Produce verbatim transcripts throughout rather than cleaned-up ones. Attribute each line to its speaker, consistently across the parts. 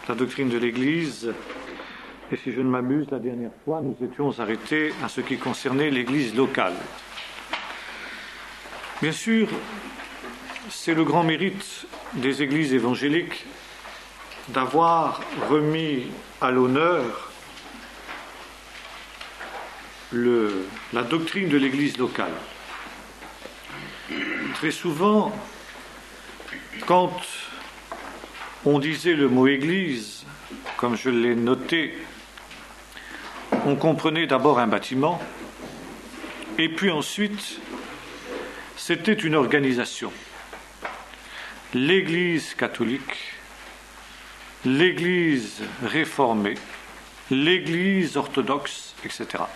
Speaker 1: la doctrine de l'Église. Et si je ne m'abuse, la dernière fois, nous étions arrêtés à ce qui concernait l'Église locale. Bien sûr, c'est le grand mérite des églises évangéliques d'avoir remis à l'honneur le, la doctrine de l'Église locale. Très souvent, quand on disait le mot Église, comme je l'ai noté, on comprenait d'abord un bâtiment, et puis ensuite, c'était une organisation. L'Église catholique, l'Église réformée, l'Église orthodoxe, et cetera.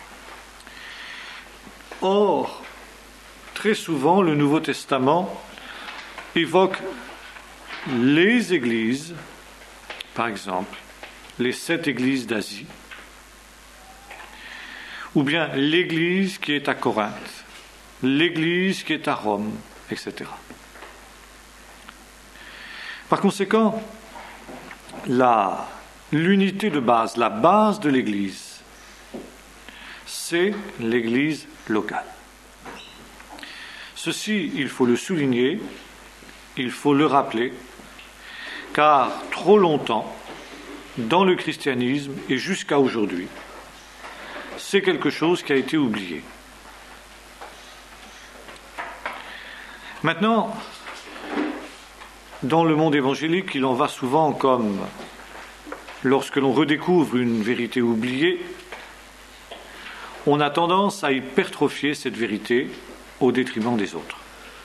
Speaker 1: Or, très souvent, le Nouveau Testament évoque les églises, par exemple, les sept églises d'Asie, ou bien l'église qui est à Corinthe, l'église qui est à Rome, et cetera. Par conséquent, la, l'unité de base, la base de l'église, c'est l'église locale. Ceci, il faut le souligner, il faut le rappeler, car trop longtemps, dans le christianisme et jusqu'à aujourd'hui, c'est quelque chose qui a été oublié. Maintenant, dans le monde évangélique, il en va souvent comme lorsque l'on redécouvre une vérité oubliée, on a tendance à hypertrophier cette vérité au détriment des autres.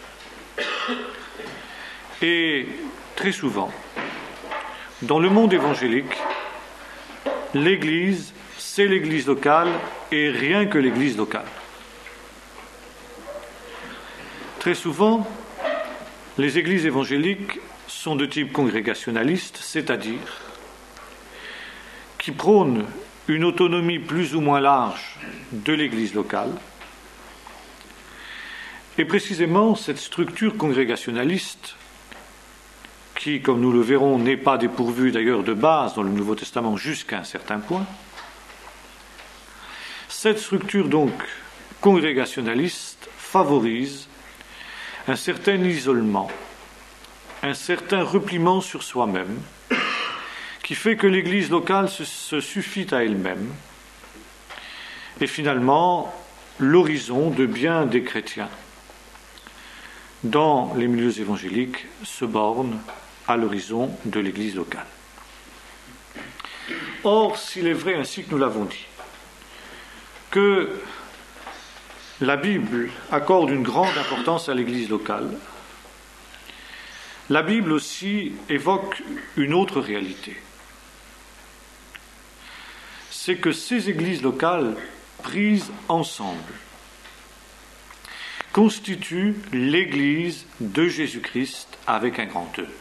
Speaker 1: Et très souvent, dans le monde évangélique, l'Église, c'est l'Église locale et rien que l'Église locale. Très souvent, les églises évangéliques sont de type congrégationaliste, c'est-à-dire qui prônent une autonomie plus ou moins large de l'Église locale. Et précisément, cette structure congrégationaliste, qui, comme nous le verrons, n'est pas dépourvue d'ailleurs de base dans le Nouveau Testament jusqu'à un certain point, cette structure donc congrégationaliste favorise un certain isolement, un certain repliement sur soi-même, qui fait que l'Église locale se, se suffit à elle-même, et finalement, l'horizon de bien des chrétiens dans les milieux évangéliques se borne à l'horizon de l'Église locale. Or, s'il est vrai, ainsi que nous l'avons dit, que la Bible accorde une grande importance à l'Église locale, la Bible aussi évoque une autre réalité. C'est que ces églises locales, prises ensemble, constituent l'Église de Jésus-Christ avec un grand E.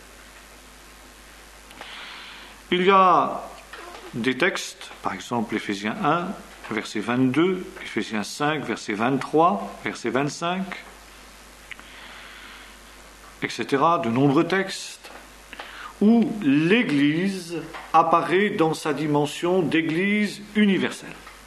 Speaker 1: Il y a des textes, par exemple Éphésiens un, verset vingt-deux, Éphésiens cinq, verset vingt-trois, verset vingt-cinq, et cetera, de nombreux textes, où l'Église apparaît dans sa dimension d'Église universelle.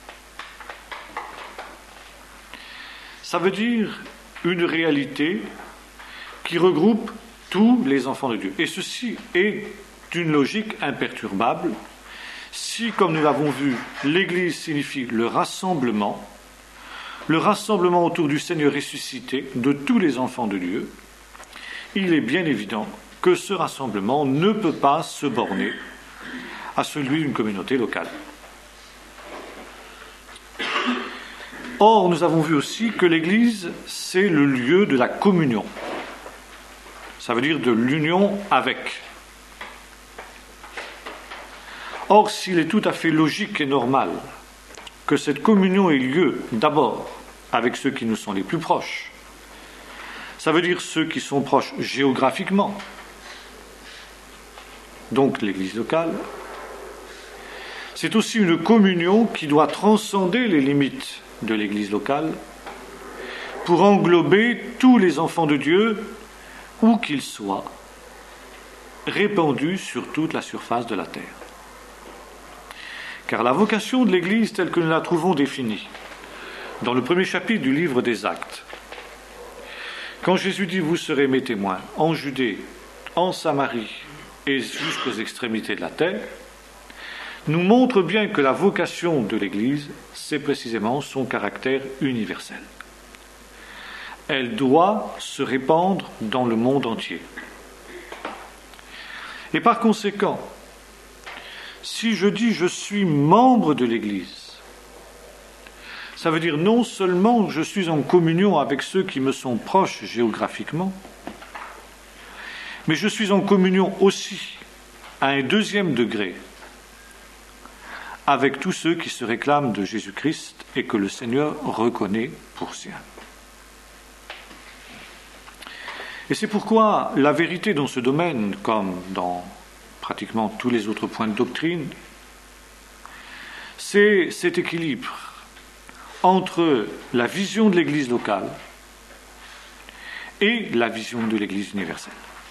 Speaker 1: Ça veut dire une réalité qui regroupe tous les enfants de Dieu. Et ceci est d'une logique imperturbable. Si, comme nous l'avons vu, l'Église signifie le rassemblement, le rassemblement autour du Seigneur ressuscité de tous les enfants de Dieu, il est bien évident que ce rassemblement ne peut pas se borner à celui d'une communauté locale. Or, nous avons vu aussi que l'Église, c'est le lieu de la communion. Ça veut dire de l'union avec. Or, s'il est tout à fait logique et normal que cette communion ait lieu d'abord avec ceux qui nous sont les plus proches, ça veut dire ceux qui sont proches géographiquement, donc l'Église locale, c'est aussi une communion qui doit transcender les limites de l'Église locale pour englober tous les enfants de Dieu, où qu'ils soient, répandue sur toute la surface de la terre. Car la vocation de l'Église telle que nous la trouvons définie dans le premier chapitre du livre des Actes, quand Jésus dit « Vous serez mes témoins en Judée, en Samarie et jusqu'aux extrémités de la terre », nous montre bien que la vocation de l'Église, c'est précisément son caractère universel. Elle doit se répandre dans le monde entier. Et par conséquent, si je dis « je suis membre de l'Église », ça veut dire non seulement que je suis en communion avec ceux qui me sont proches géographiquement, mais je suis en communion aussi, à un deuxième degré, avec tous ceux qui se réclament de Jésus-Christ et que le Seigneur reconnaît pour siens. Et c'est pourquoi la vérité dans ce domaine, comme dans pratiquement tous les autres points de doctrine, c'est cet équilibre entre la vision de l'Église locale et la vision de l'Église universelle.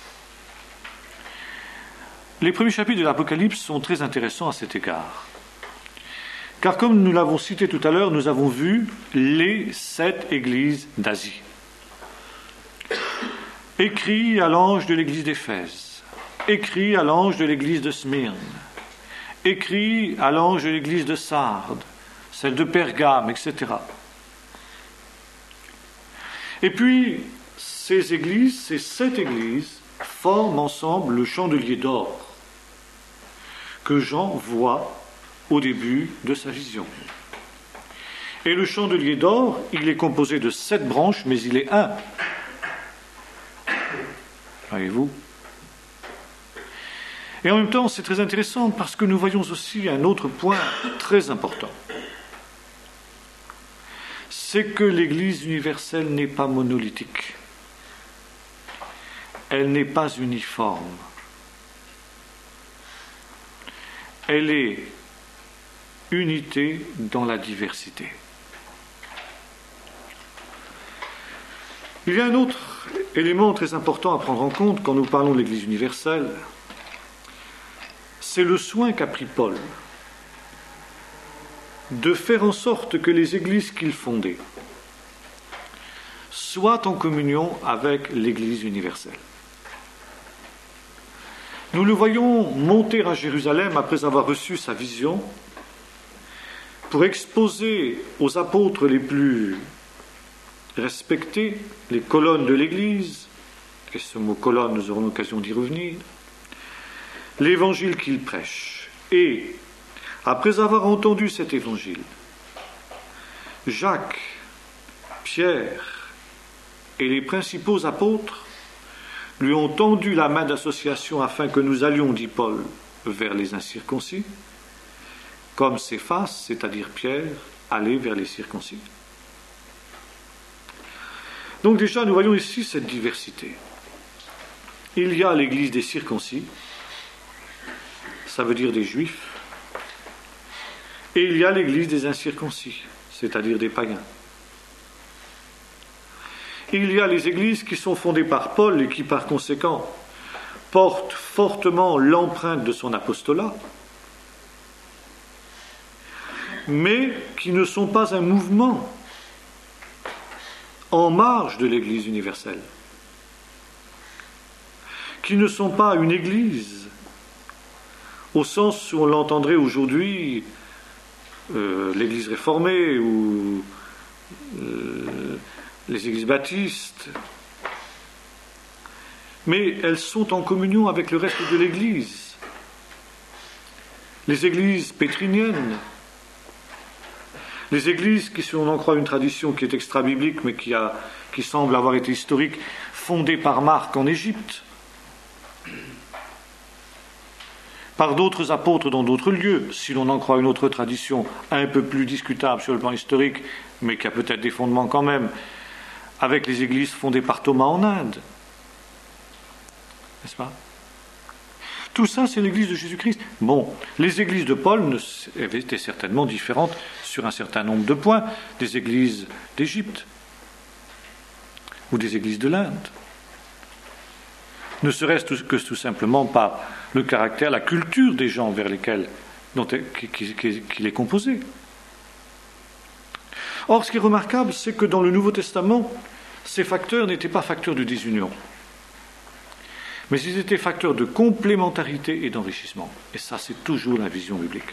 Speaker 1: Les premiers chapitres de l'Apocalypse sont très intéressants à cet égard. Car comme nous l'avons cité tout à l'heure, nous avons vu les sept églises d'Asie. Écrit à l'ange de l'église d'Éphèse, écrit à l'ange de l'église de Smyrne, écrit à l'ange de l'église de Sardes, celle de Pergame, et cetera. Et puis, ces églises, ces sept églises, forment ensemble le chandelier d'or que Jean voit au début de sa vision. Et le chandelier d'or, il est composé de sept branches, mais il est un. Voyez-vous ? Et en même temps, c'est très intéressant parce que nous voyons aussi un autre point très important. C'est que l'Église universelle n'est pas monolithique. Elle n'est pas uniforme. Elle est unité dans la diversité. Il y a un autre élément très important à prendre en compte quand nous parlons de l'Église universelle, c'est le soin qu'a pris Paul de faire en sorte que les églises qu'il fondait soient en communion avec l'Église universelle. Nous le voyons monter à Jérusalem après avoir reçu sa vision pour exposer aux apôtres les plus respectés les colonnes de l'Église, et ce mot colonne, nous aurons l'occasion d'y revenir, l'évangile qu'il prêche. Et, après avoir entendu cet évangile, Jacques, Pierre et les principaux apôtres lui ont tendu la main d'association afin que nous allions, dit Paul, vers les incirconcis, comme Céphas, c'est-à-dire Pierre, allait vers les circoncis. Donc déjà, nous voyons ici cette diversité. Il y a l'église des circoncis, ça veut dire des juifs, et il y a l'église des incirconcis, c'est-à-dire des païens. Il y a les églises qui sont fondées par Paul et qui, par conséquent, portent fortement l'empreinte de son apostolat, mais qui ne sont pas un mouvement en marge de l'Église universelle, qui ne sont pas une Église, au sens où on l'entendrait aujourd'hui, euh, l'Église réformée ou euh, les Églises baptistes, mais elles sont en communion avec le reste de l'Église. Les Églises pétriniennes, les églises qui, si on en croit une tradition qui est extra-biblique, mais qui, a, qui semble avoir été historique, fondée par Marc en Égypte, par d'autres apôtres dans d'autres lieux, si l'on en croit une autre tradition un peu plus discutable sur le plan historique, mais qui a peut-être des fondements quand même, avec les églises fondées par Thomas en Inde. N'est-ce pas ? Tout ça, c'est l'église de Jésus-Christ. Bon, les églises de Paul étaient certainement différentes sur un certain nombre de points des églises d'Égypte ou des églises de l'Inde. ne serait-ce que tout simplement par le caractère, la culture des gens vers lesquels dont qu'il est composé. Or, ce qui est remarquable, c'est que dans le Nouveau Testament, ces facteurs n'étaient pas facteurs de désunion, mais ils étaient facteurs de complémentarité et d'enrichissement. Et ça, c'est toujours la vision biblique.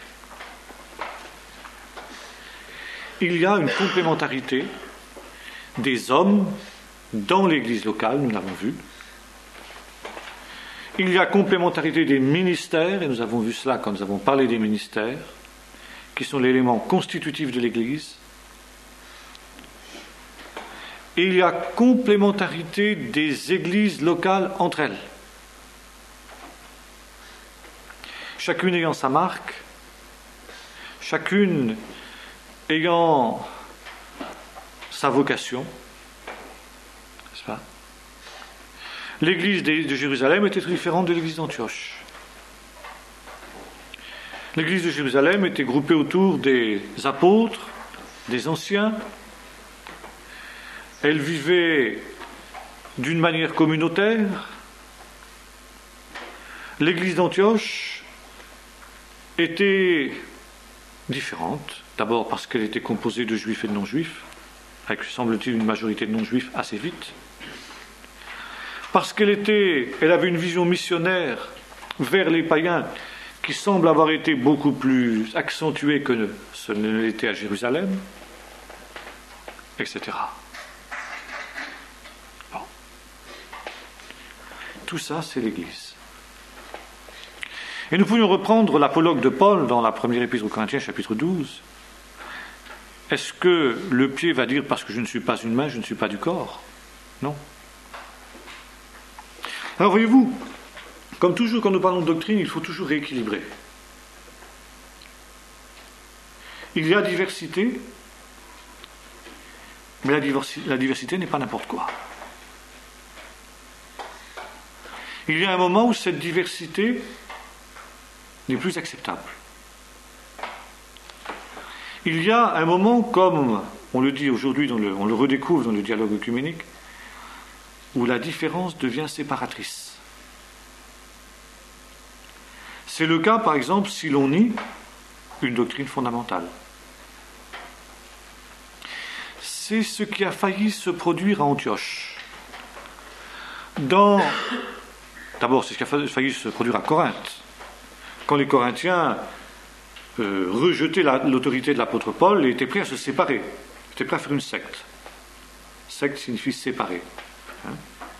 Speaker 1: Il y a une complémentarité des hommes dans l'Église locale, nous l'avons vu. Il y a complémentarité des ministères, et nous avons vu cela quand nous avons parlé des ministères, qui sont l'élément constitutif de l'Église. Et il y a complémentarité des églises locales entre elles. Chacune ayant sa marque, chacune ayant sa vocation, n'est-ce pas ? L'église de Jérusalem était très différente de l'église d'Antioche. L'église de Jérusalem était groupée autour des apôtres, des anciens. Elle vivait d'une manière communautaire. L'église d'Antioche était différente, d'abord parce qu'elle était composée de juifs et de non-juifs, avec, semble-t-il, une majorité de non-juifs assez vite. Parce qu'elle était, elle avait une vision missionnaire vers les païens qui semble avoir été beaucoup plus accentuée que ce ne l'était à Jérusalem, et cetera. Bon. Tout ça, c'est l'Église. Et nous pourrions reprendre l'apologue de Paul dans la première épître aux Corinthiens, chapitre douze. Est-ce que le pied va dire, parce que je ne suis pas une main, je ne suis pas du corps? Non. Alors voyez-vous, comme toujours quand nous parlons de doctrine, il faut toujours rééquilibrer. Il y a diversité, mais la diversité, la diversité n'est pas n'importe quoi. Il y a un moment où cette diversité n'est plus acceptable. Il y a un moment, comme on le dit aujourd'hui, dans le, on le redécouvre dans le dialogue œcuménique, où la différence devient séparatrice. C'est le cas, par exemple, si l'on nie une doctrine fondamentale. C'est ce qui a failli se produire à Antioche. Dans... D'abord, c'est ce qui a failli se produire à Corinthe. Quand les Corinthiens euh, rejetaient la, l'autorité de l'apôtre Paul et étaient prêts à se séparer, étaient prêts à faire une secte. Secte signifie séparer. Hein?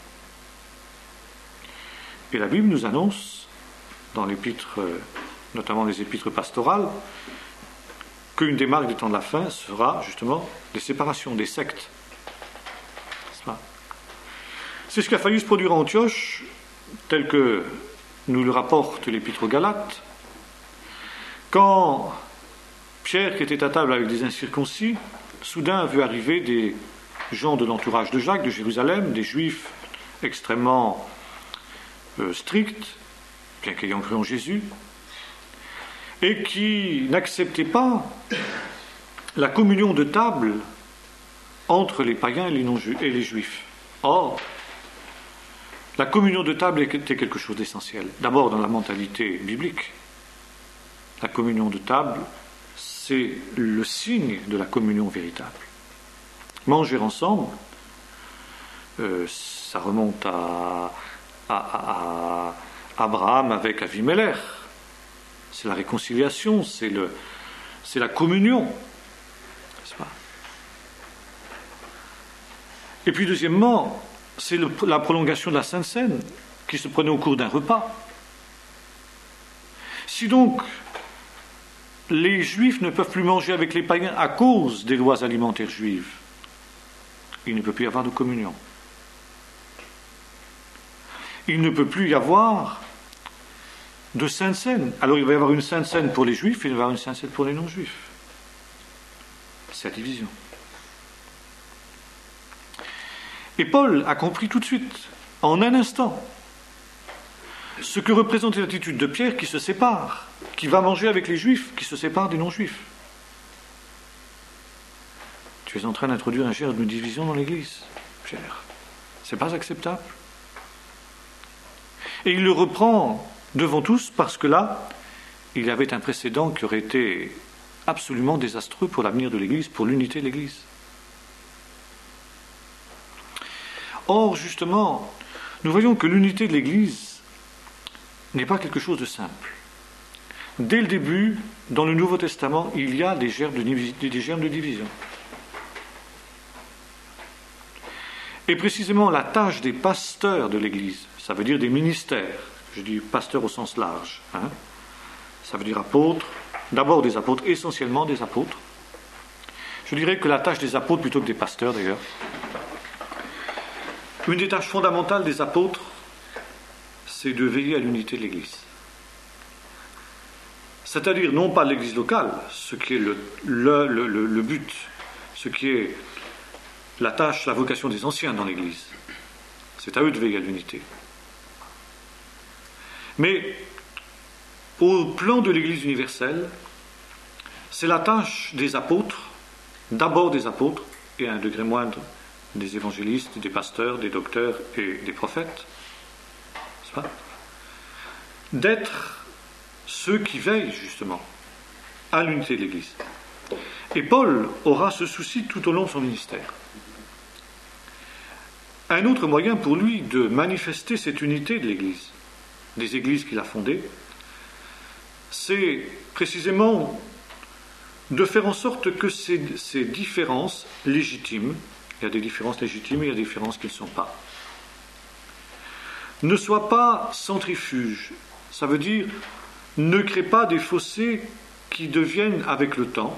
Speaker 1: Et la Bible nous annonce, dans l'épître, euh, notamment les épîtres pastorales, qu'une des marques des temps de la fin sera justement des séparations, des sectes. C'est ça. C'est ce qui a failli se produire à Antioche, tel que nous le rapporte l'épître aux Galates, quand Pierre, qui était à table avec des incirconcis, soudain a vu arriver des gens de l'entourage de Jacques, de Jérusalem, des juifs extrêmement euh, stricts, bien qu'ayant cru en Jésus, et qui n'acceptaient pas la communion de table entre les païens et les, non-ju- et les juifs. Or, la communion de table était quelque chose d'essentiel. D'abord dans la mentalité biblique. La communion de table, c'est le signe de la communion véritable. Manger ensemble, euh, ça remonte à, à, à, à Abraham avec Avimelech. C'est la réconciliation, c'est, le, c'est la communion. N'est-ce pas ? Et puis deuxièmement, c'est le, la prolongation de la Sainte Seine qui se prenait au cours d'un repas. Si donc les Juifs ne peuvent plus manger avec les païens à cause des lois alimentaires juives, il ne peut plus y avoir de communion. Il ne peut plus y avoir de Sainte Seine. Alors il va y avoir une Sainte Seine pour les Juifs et il va y avoir une Sainte Seine pour les non-Juifs. C'est la division. Et Paul a compris tout de suite, en un instant, ce que représentait l'attitude de Pierre qui se sépare, qui va manger avec les Juifs, qui se sépare des non-Juifs. Tu es en train d'introduire un genre de division dans l'Église, Pierre. C'est pas acceptable. Et il le reprend devant tous parce que là, il y avait un précédent qui aurait été absolument désastreux pour l'avenir de l'Église, pour l'unité de l'Église. Or, justement, nous voyons que l'unité de l'Église n'est pas quelque chose de simple. Dès le début, dans le Nouveau Testament, il y a des germes de, des germes de division. Et précisément la tâche des pasteurs de l'Église, ça veut dire des ministères, je dis pasteurs au sens large, hein, ça veut dire apôtres, d'abord des apôtres, essentiellement des apôtres. Je dirais que la tâche des apôtres plutôt que des pasteurs d'ailleurs. Une des tâches fondamentales des apôtres, c'est de veiller à l'unité de l'Église. C'est-à-dire non pas l'Église locale, ce qui est le, le, le, le but, ce qui est la tâche, la vocation des anciens dans l'Église. C'est à eux de veiller à l'unité. Mais au plan de l'Église universelle, c'est la tâche des apôtres, d'abord des apôtres, et à un degré moindre des évangélistes, des pasteurs, des docteurs et des prophètes, n'est-ce pas, d'être ceux qui veillent justement à l'unité de l'Église. Et Paul aura ce souci tout au long de son ministère. Un autre moyen pour lui de manifester cette unité de l'Église, des églises qu'il a fondées, c'est précisément de faire en sorte que ces, ces différences légitimes, il y a des différences légitimes et il y a des différences qui ne sont pas, ne soient pas centrifuges. Ça veut dire, ne créent pas des fossés qui deviennent, avec le temps,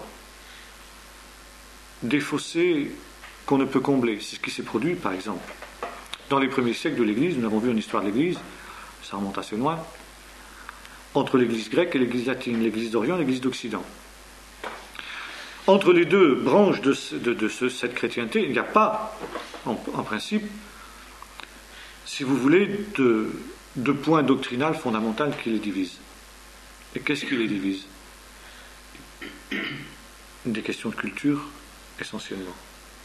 Speaker 1: des fossés qu'on ne peut combler. C'est ce qui s'est produit, par exemple. Dans les premiers siècles de l'Église, nous avons vu une histoire de l'Église, ça remonte assez loin, entre l'Église grecque et l'Église latine, l'Église d'Orient et l'Église d'Occident. Entre les deux branches de, de, de ce, cette chrétienté, il n'y a pas, en, en principe, si vous voulez, de, de point doctrinal fondamental qui les divise. Et qu'est-ce qui les divise? Des questions de culture, essentiellement.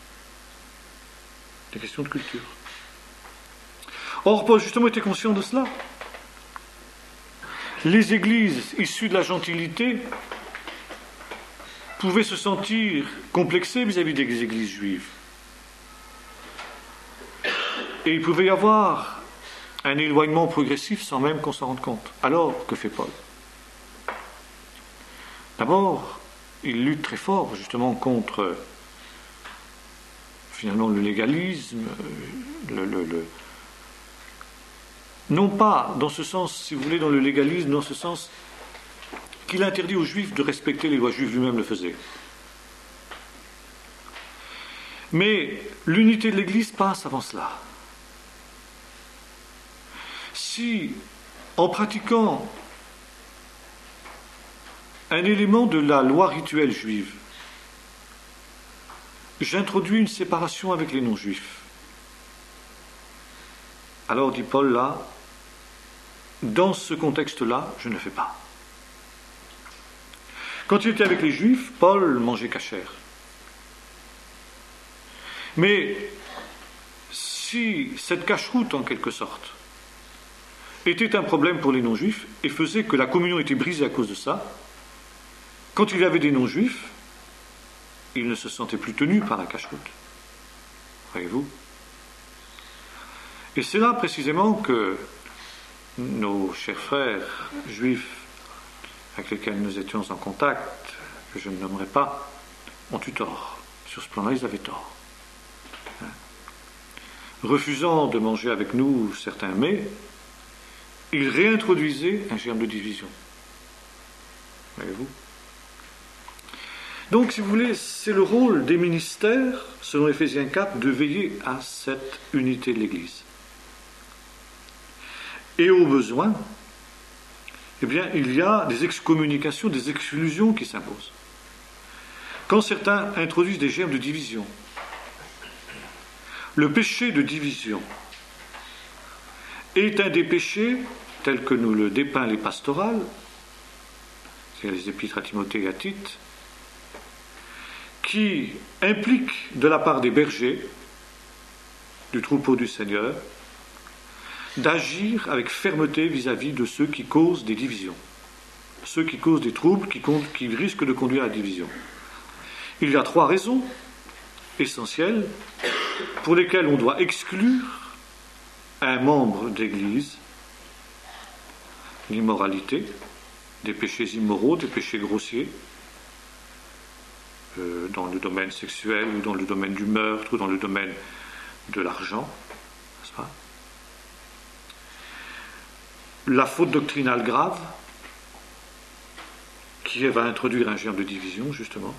Speaker 1: Des questions de culture. Or, Paul, justement, était conscient de cela. Les églises issues de la gentilité pouvaient se sentir complexées vis-à-vis des églises juives. Et il pouvait y avoir un éloignement progressif sans même qu'on s'en rende compte. Alors, que fait Paul? D'abord, il lutte très fort, justement, contre, finalement, le légalisme, le... le, le non pas dans ce sens, si vous voulez, dans le légalisme, dans ce sens qu'il interdit aux Juifs de respecter les lois juives, lui-même le faisait. Mais l'unité de l'Église passe avant cela. Si, en pratiquant un élément de la loi rituelle juive, j'introduis une séparation avec les non-juifs, alors, dit Paul là, dans ce contexte-là, je ne fais pas. Quand il était avec les Juifs, Paul mangeait cachère. Mais si cette cacheroute, en quelque sorte, était un problème pour les non-juifs et faisait que la communion était brisée à cause de ça, quand il y avait des non-juifs, ils ne se sentaient plus tenus par la cacheroute. Voyez-vous ? Et c'est là précisément que nos chers frères juifs avec lesquels nous étions en contact, que je ne nommerai pas, ont eu tort. Sur ce plan-là, ils avaient tort. Hein. Refusant de manger avec nous certains mets, ils réintroduisaient un germe de division. Voyez-vous ? Donc, si vous voulez, c'est le rôle des ministères, selon Éphésiens quatre, de veiller à cette unité de l'Église. Et au besoin, eh bien, il y a des excommunications, des exclusions qui s'imposent. Quand certains introduisent des germes de division, le péché de division est un des péchés, tels que nous le dépeint les pastorales, c'est-à-dire les épîtres à Timothée et à Tite, qui implique de la part des bergers, du troupeau du Seigneur, d'agir avec fermeté vis-à-vis de ceux qui causent des divisions, ceux qui causent des troubles, qui, qui risquent de conduire à la division. Il y a trois raisons essentielles pour lesquelles on doit exclure un membre d'Église: l'immoralité, des péchés immoraux, des péchés grossiers, euh, dans le domaine sexuel, ou dans le domaine du meurtre, ou dans le domaine de l'argent, n'est-ce pas? La faute doctrinale grave, qui va introduire un germe de division, justement.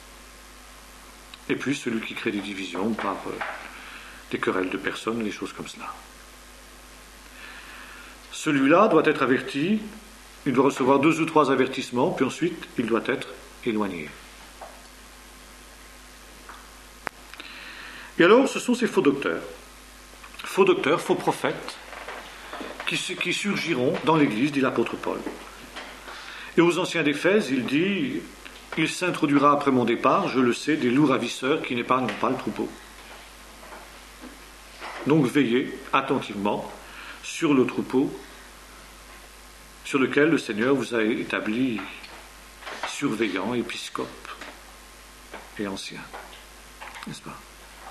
Speaker 1: Et puis celui qui crée des divisions par euh, des querelles de personnes, des choses comme cela. Celui-là doit être averti, il doit recevoir deux ou trois avertissements, puis ensuite il doit être éloigné. Et alors, ce sont ces faux docteurs, faux docteurs, faux prophètes, qui, qui surgiront dans l'Église, dit l'apôtre Paul. Et aux anciens d'Éphèse, il dit: il s'introduira après mon départ, je le sais, des loups ravisseurs qui n'épargneront pas le troupeau. Donc veillez attentivement sur le troupeau sur lequel le Seigneur vous a établi surveillant, épiscope et ancien. N'est-ce pas?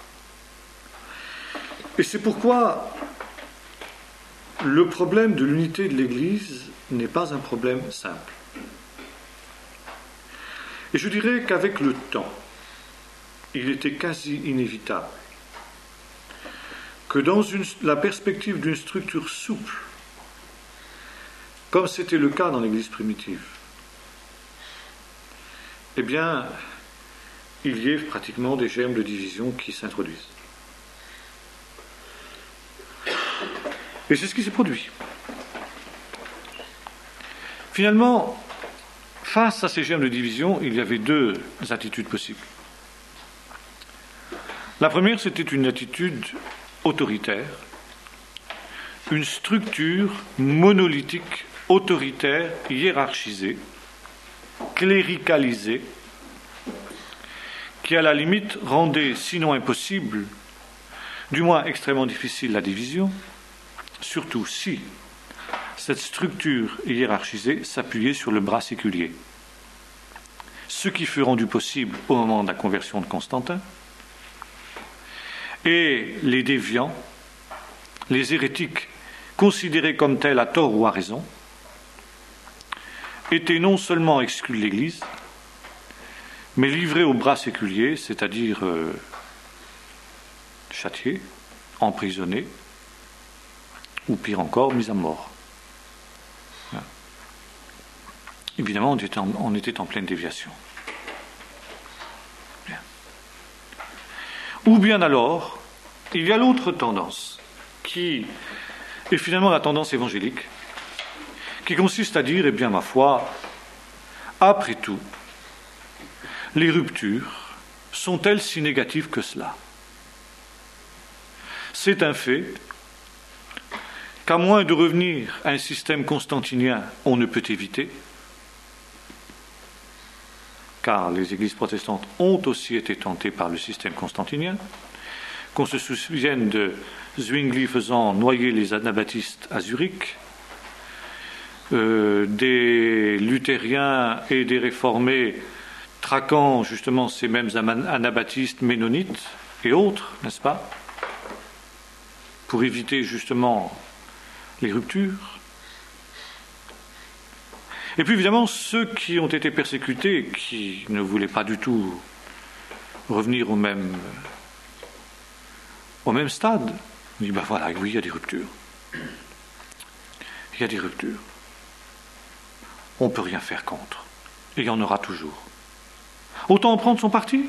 Speaker 1: Et c'est pourquoi le problème de l'unité de l'Église n'est pas un problème simple. Et je dirais qu'avec le temps, il était quasi inévitable que dans une, la perspective d'une structure souple, comme c'était le cas dans l'Église primitive, eh bien, il y ait pratiquement des germes de division qui s'introduisent. Et c'est ce qui s'est produit. Finalement, face à ces germes de division, il y avait deux attitudes possibles. La première, c'était une attitude autoritaire, une structure monolithique, autoritaire, hiérarchisée, cléricalisée, qui à la limite rendait, sinon impossible, du moins extrêmement difficile la division, surtout si cette structure hiérarchisée s'appuyait sur le bras séculier. Ce qui fut rendu possible au moment de la conversion de Constantin. Et les déviants, les hérétiques, considérés comme tels à tort ou à raison, étaient non seulement exclus de l'Église, mais livrés au bras séculier, c'est-à-dire euh, châtiés, emprisonnés, ou pire encore, mis à mort. Voilà. Évidemment, on était, en, on était en pleine déviation. Bien. Ou bien alors, il y a l'autre tendance, qui est finalement la tendance évangélique, qui consiste à dire, eh bien, ma foi, après tout, les ruptures sont-elles si négatives que cela? C'est un fait qu'à moins de revenir à un système constantinien, on ne peut éviter, car les églises protestantes ont aussi été tentées par le système constantinien, qu'on se souvienne de Zwingli faisant noyer les anabaptistes à Zurich, euh, des luthériens et des réformés traquant justement ces mêmes anabaptistes ménonites et autres, n'est-ce pas, pour éviter justement les ruptures. Et puis évidemment, ceux qui ont été persécutés, qui ne voulaient pas du tout revenir au même, au même stade, on dit, ben voilà, oui, il y a des ruptures. Il y a des ruptures. On ne peut rien faire contre. Et il y en aura toujours. Autant en prendre son parti.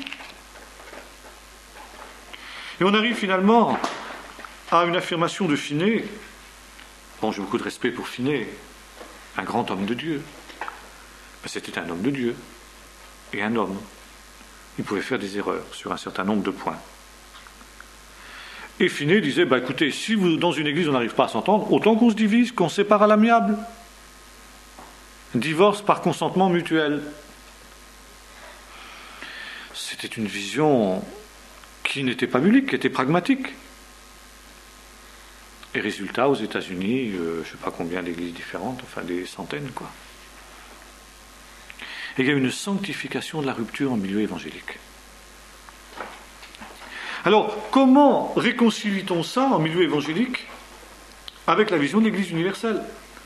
Speaker 1: Et on arrive finalement à une affirmation de Finet. Bon, j'ai beaucoup de respect pour Finet, un grand homme de Dieu. Mais c'était un homme de Dieu. Et un homme. Il pouvait faire des erreurs sur un certain nombre de points. Et Finet disait, bah écoutez, si vous, dans une église on n'arrive pas à s'entendre, autant qu'on se divise, qu'on se sépare à l'amiable. Divorce par consentement mutuel. C'était une vision qui n'était pas biblique, qui était pragmatique. Et résultat, aux États-Unis, euh, je ne sais pas combien d'églises différentes, enfin des centaines, quoi. Et il y a une sanctification de la rupture en milieu évangélique. Alors, comment réconcilie-t-on ça en milieu évangélique avec la vision de l'Église universelle?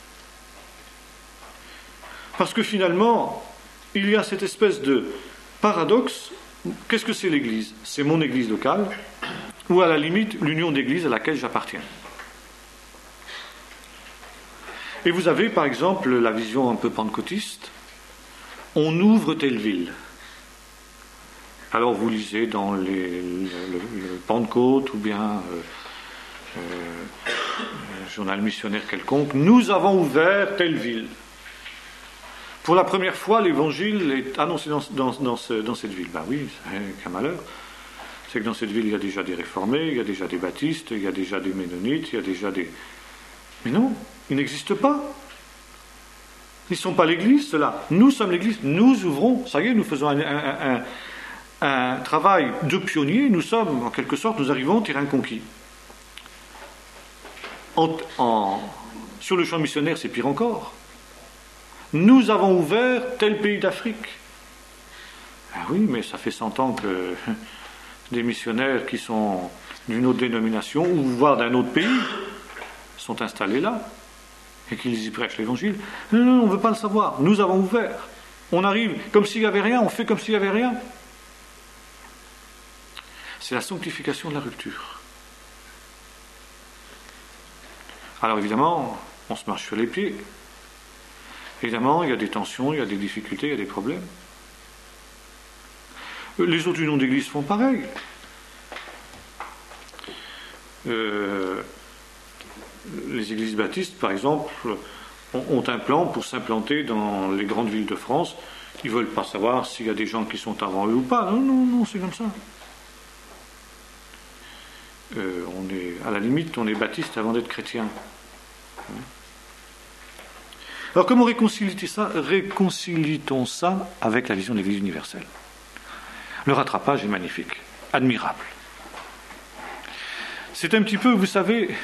Speaker 1: Parce que finalement, il y a cette espèce de paradoxe. Qu'est-ce que c'est l'Église? C'est mon Église locale, ou à la limite, l'union d'églises à laquelle j'appartiens. Et vous avez, par exemple, la vision un peu pentecôtiste. On ouvre telle ville. Alors vous lisez dans les, le, le, le Pentecôte ou bien euh, euh, un journal missionnaire quelconque, nous avons ouvert telle ville. Pour la première fois, l'évangile est annoncé dans, dans, dans, ce, dans cette ville. Ben oui, c'est qu'un malheur. C'est que dans cette ville, il y a déjà des réformés, il y a déjà des baptistes, il y a déjà des ménonites, il y a déjà des... Mais non, ils n'existent pas. Ils ne sont pas l'Église, ceux-là. Nous sommes l'Église. Nous ouvrons. Ça y est, nous faisons un, un, un, un travail de pionnier. Nous sommes, en quelque sorte, nous arrivons au terrain conquis. En, en, sur le champ missionnaire, c'est pire encore. Nous avons ouvert tel pays d'Afrique. Ah oui, mais ça fait cent ans que des missionnaires qui sont d'une autre dénomination, ou voire d'un autre pays, sont installés là. Et qu'ils y prêchent l'évangile. Non, non, on ne veut pas le savoir. Nous avons ouvert. On arrive comme s'il n'y avait rien, on fait comme s'il n'y avait rien. C'est la sanctification de la rupture. Alors évidemment, on se marche sur les pieds. Évidemment, il y a des tensions, il y a des difficultés, il y a des problèmes. Les autres unions d'église font pareil. Euh... Les églises baptistes, par exemple, ont un plan pour s'implanter dans les grandes villes de France. Ils ne veulent pas savoir s'il y a des gens qui sont avant eux ou pas. Non, non, non, c'est comme ça. Euh, on est, à la limite, on est baptiste avant d'être chrétien. Alors, comment réconcilie-t-on ça, réconcilie-t-on ça avec la vision de l'Église universelle? Le rattrapage est magnifique, admirable. C'est un petit peu, vous savez...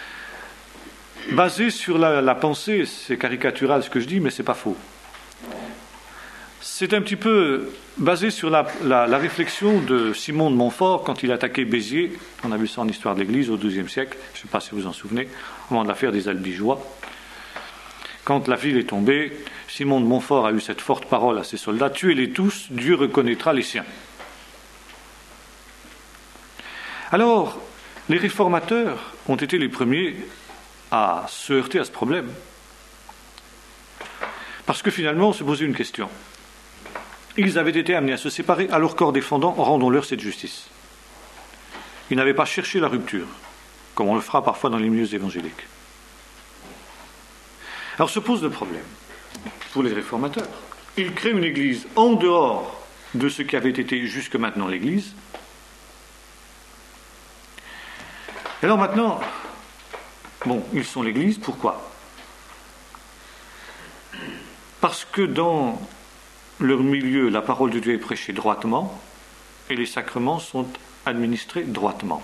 Speaker 1: basé sur la, la pensée, c'est caricatural ce que je dis, mais c'est pas faux. C'est un petit peu basé sur la, la, la réflexion de Simon de Montfort quand il attaquait Béziers. On a vu ça en histoire de l'Église au douzième siècle, je ne sais pas si vous vous en souvenez, au moment de l'affaire des Albigeois. Quand la ville est tombée, Simon de Montfort a eu cette forte parole à ses soldats: tuez-les tous, Dieu reconnaîtra les siens. Alors, les réformateurs ont été les premiers à se heurter à ce problème. Parce que finalement, on se posait une question. Ils avaient été amenés à se séparer, à leur corps défendant, rendons-leur cette justice. Ils n'avaient pas cherché la rupture, comme on le fera parfois dans les milieux évangéliques. Alors se pose le problème pour les réformateurs. Ils créent une église en dehors de ce qui avait été jusque maintenant l'église. Et alors maintenant, bon, ils sont l'Église, pourquoi? Parce que dans leur milieu, la parole de Dieu est prêchée droitement et les sacrements sont administrés droitement.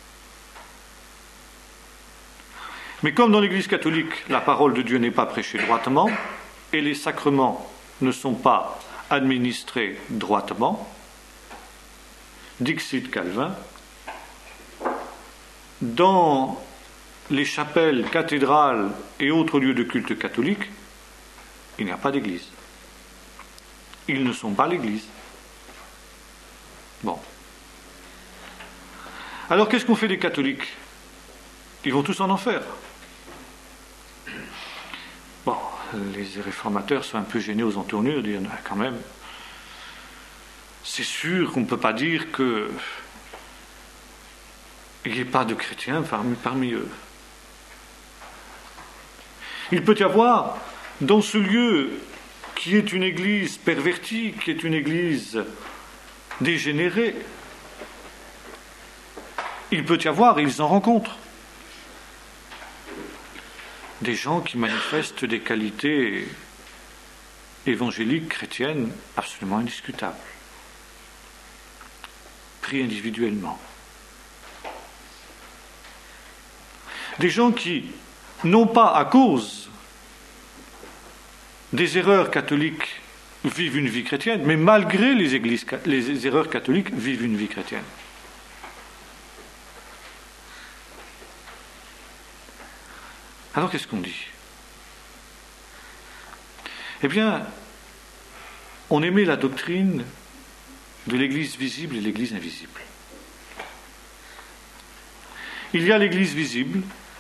Speaker 1: Mais comme dans l'Église catholique, la parole de Dieu n'est pas prêchée droitement et les sacrements ne sont pas administrés droitement, dixit Calvin, dans les chapelles, cathédrales et autres lieux de culte catholiques, il n'y a pas d'église. Ils ne sont pas l'église. Bon. Alors qu'est-ce qu'on fait des catholiques? Ils vont tous en enfer. Bon, les réformateurs sont un peu gênés aux entournures, de dire quand même, c'est sûr qu'on ne peut pas dire que il n'y ait pas de chrétiens parmi, parmi eux. Il peut y avoir, dans ce lieu qui est une église pervertie, qui est une église dégénérée, il peut y avoir, et ils en rencontrent, des gens qui manifestent des qualités évangéliques, chrétiennes, absolument indiscutables, pris individuellement. Des gens qui, non pas à cause des erreurs catholiques, vivent une vie chrétienne, mais malgré les, églises, les erreurs catholiques, vivent une vie chrétienne. Alors qu'est-ce qu'on dit? Eh bien, on émet la doctrine de l'Église visible et l'Église invisible. Il y a l'Église visible,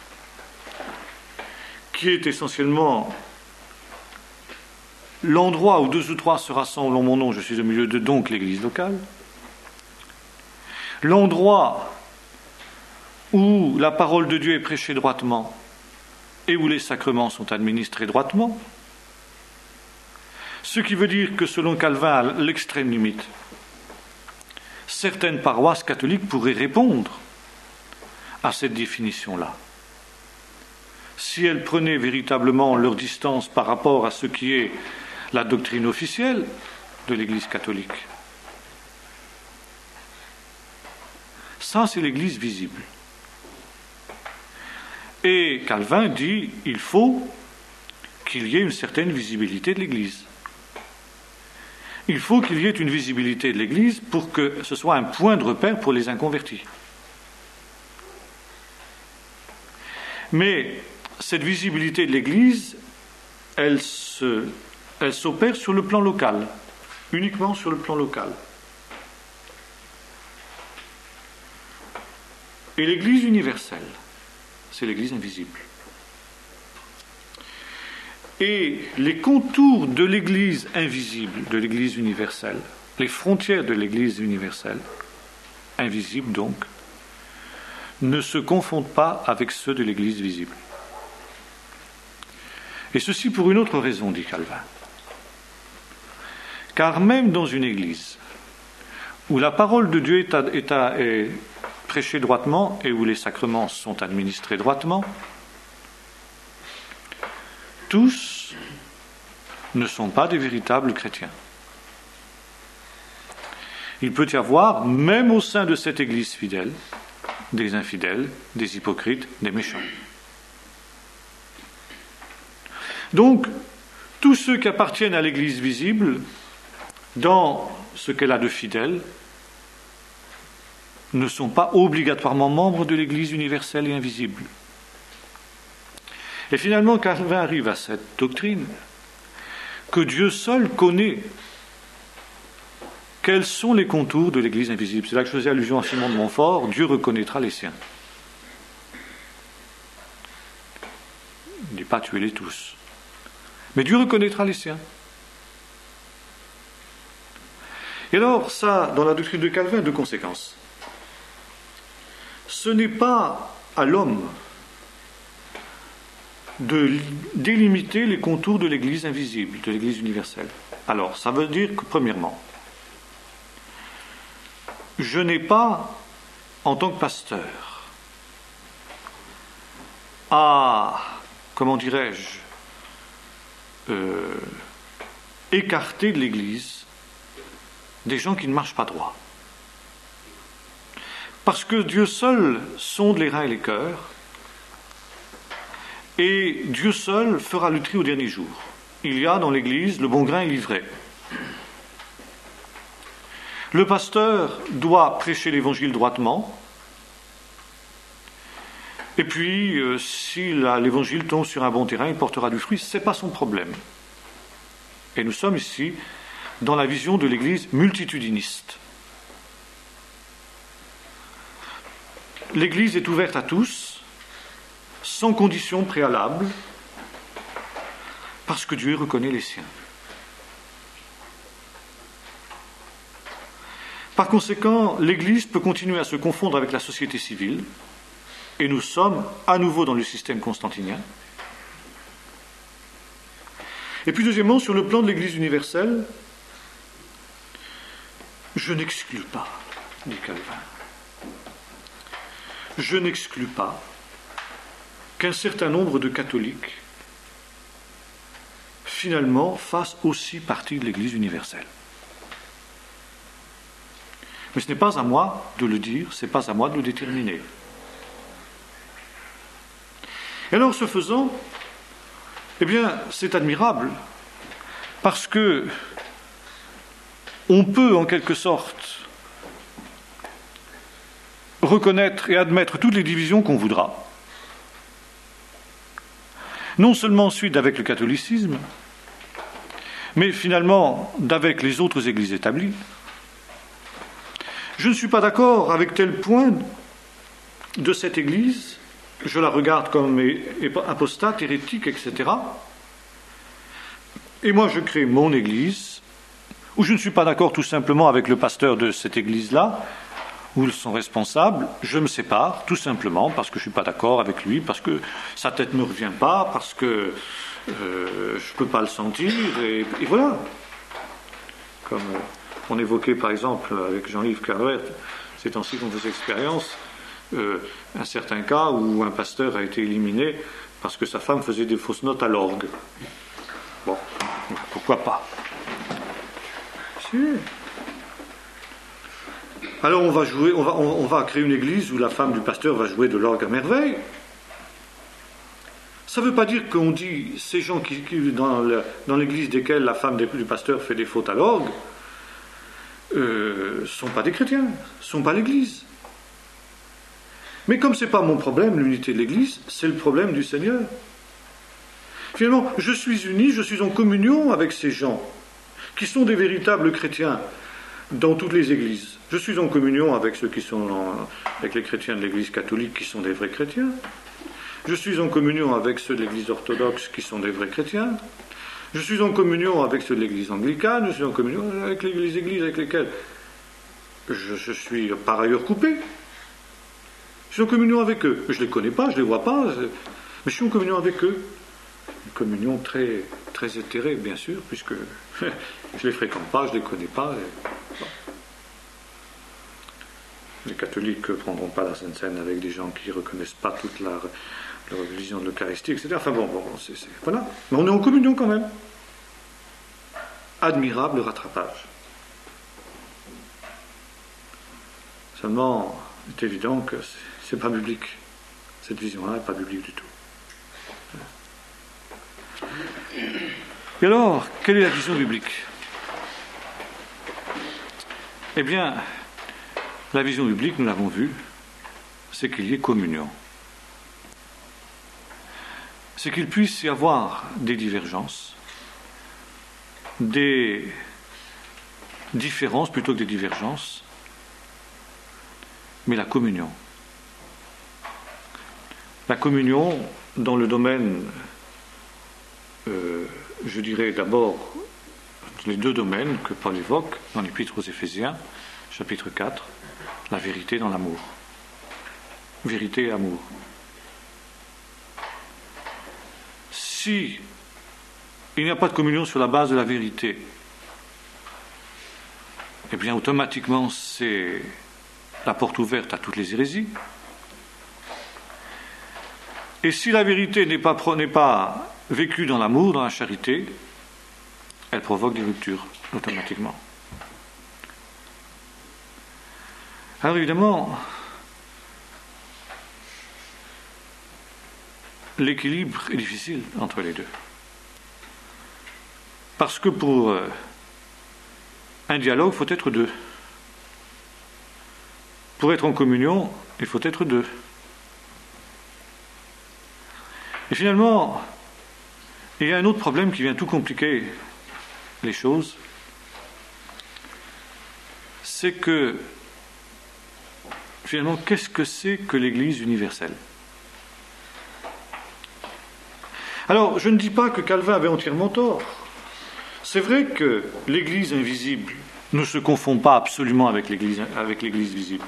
Speaker 1: qui est essentiellement l'endroit où deux ou trois se rassemblent en mon nom, je suis au milieu de donc l'Église locale. L'endroit où la parole de Dieu est prêchée droitement et où les sacrements sont administrés droitement. Ce qui veut dire que selon Calvin, à l'extrême limite, certaines paroisses catholiques pourraient répondre à cette définition-là. Si elles prenaient véritablement leur distance par rapport à ce qui est la doctrine officielle de l'Église catholique. Ça, c'est l'Église visible. Et Calvin dit il faut qu'il y ait une certaine visibilité de l'Église. Il faut qu'il y ait une visibilité de l'Église pour que ce soit un point de repère pour les inconvertis. Mais cette visibilité de l'Église, elle se, elle s'opère sur le plan local, uniquement sur le plan local. Et l'Église universelle, c'est l'Église invisible. Et les contours de l'Église invisible, de l'Église universelle, les frontières de l'Église universelle, invisible donc, ne se confondent pas avec ceux de l'Église visible. Et ceci pour une autre raison, dit Calvin. Car même dans une Église où la parole de Dieu est, à, est, à, est prêchée droitement et où les sacrements sont administrés droitement, tous ne sont pas des véritables chrétiens. Il peut y avoir, même au sein de cette Église fidèle, des infidèles, des hypocrites, des méchants. Donc, tous ceux qui appartiennent à l'Église visible, dans ce qu'elle a de fidèle, ne sont pas obligatoirement membres de l'Église universelle et invisible. Et finalement, Calvin arrive à cette doctrine que Dieu seul connaît quels sont les contours de l'Église invisible. C'est là que je faisais allusion à Simon de Montfort, Dieu reconnaîtra les siens. Il ne dit pas tuez-les tous. Mais Dieu reconnaîtra les siens. Et alors, ça, dans la doctrine de Calvin, deux conséquences. Ce n'est pas à l'homme de délimiter les contours de l'Église invisible, de l'Église universelle. Alors, ça veut dire que, premièrement, je n'ai pas, en tant que pasteur, à, comment dirais-je, euh, écarter de l'Église des gens qui ne marchent pas droit. Parce que Dieu seul sonde les reins et les cœurs, et Dieu seul fera le tri au dernier jour. Il y a dans l'Église le bon grain et l'ivraie. Le pasteur doit prêcher l'Évangile droitement, et puis euh, si la, l'Évangile tombe sur un bon terrain, il portera du fruit, ce n'est pas son problème. Et nous sommes ici dans la vision de l'Église multitudiniste. L'Église est ouverte à tous, sans condition préalable, parce que Dieu reconnaît les siens. Par conséquent, l'Église peut continuer à se confondre avec la société civile, et nous sommes à nouveau dans le système constantinien. Et puis deuxièmement, sur le plan de l'Église universelle, je n'exclus pas, dit Calvin, je n'exclus pas qu'un certain nombre de catholiques, finalement, fassent aussi partie de l'Église universelle. Mais ce n'est pas à moi de le dire, ce n'est pas à moi de le déterminer. Et alors, ce faisant, eh bien, c'est admirable, parce que on peut, en quelque sorte, reconnaître et admettre toutes les divisions qu'on voudra. Non seulement ensuite avec le catholicisme, mais finalement d'avec les autres églises établies. Je ne suis pas d'accord avec tel point de cette église, je la regarde comme apostate, hérétique, et cetera. Et moi je crée mon église, où je ne suis pas d'accord tout simplement avec le pasteur de cette église-là, ou son responsable, je me sépare, tout simplement, parce que je ne suis pas d'accord avec lui, parce que sa tête ne me revient pas, parce que euh, je ne peux pas le sentir, et, et voilà. Comme euh, on évoquait par exemple avec Jean-Yves Carver, ces temps-ci qu'on faisait expérience, euh, un certain cas où un pasteur a été éliminé parce que sa femme faisait des fausses notes à l'orgue. Bon, pourquoi pas. Si. Alors on va jouer, on va, on, on va créer une église où la femme du pasteur va jouer de l'orgue à merveille. Ça ne veut pas dire qu'on dit ces gens qui, qui dans, le, dans l'église desquelles la femme du pasteur fait des fautes à l'orgue ne euh, sont pas des chrétiens, ne sont pas l'église. Mais comme ce n'est pas mon problème, l'unité de l'église, c'est le problème du Seigneur. Finalement, je suis uni, je suis en communion avec ces gens qui sont des véritables chrétiens dans toutes les églises. Je suis en communion avec ceux qui sont en, avec les chrétiens de l'église catholique qui sont des vrais chrétiens. Je suis en communion avec ceux de l'église orthodoxe qui sont des vrais chrétiens. Je suis en communion avec ceux de l'église anglicane. Je suis en communion avec les églises avec lesquelles je, je suis par ailleurs coupé. Je suis en communion avec eux. Je ne les connais pas, je ne les vois pas, mais je suis en communion avec eux. Une communion très, très éthérée, bien sûr, puisque je ne les fréquente pas, je ne les connais pas. Et... Bon. Les catholiques ne prendront pas la Sainte Seine avec des gens qui ne reconnaissent pas toute leur, leur vision de l'Eucharistie, et cetera. Enfin bon, bon c'est, c'est, voilà. Mais on est en communion quand même. Admirable rattrapage. Seulement, il est évident que c'est, c'est pas biblique. Cette vision-là n'est pas biblique du tout. Et alors, quelle est la vision biblique ? Eh bien, la vision biblique, nous l'avons vu, c'est qu'il y ait communion. C'est qu'il puisse y avoir des divergences, des différences plutôt que des divergences, mais la communion. La communion dans le domaine, euh, je dirais d'abord, les deux domaines que Paul évoque dans l'Épître aux Éphésiens, chapitre quatre, la vérité dans l'amour. Vérité et amour. Si il n'y a pas de communion sur la base de la vérité, eh bien automatiquement c'est la porte ouverte à toutes les hérésies. Et si la vérité n'est pas, n'est pas vécue dans l'amour, dans la charité, elle provoque des ruptures automatiquement. Alors évidemment, l'équilibre est difficile entre les deux. Parce que pour euh, un dialogue, il faut être deux. Pour être en communion, il faut être deux. Et finalement, il y a un autre problème qui vient tout compliquer les choses, c'est que finalement, qu'est-ce que c'est que l'Église universelle ? Alors, je ne dis pas que Calvin avait entièrement tort. C'est vrai que l'Église invisible ne se confond pas absolument avec l'Église, avec l'Église visible.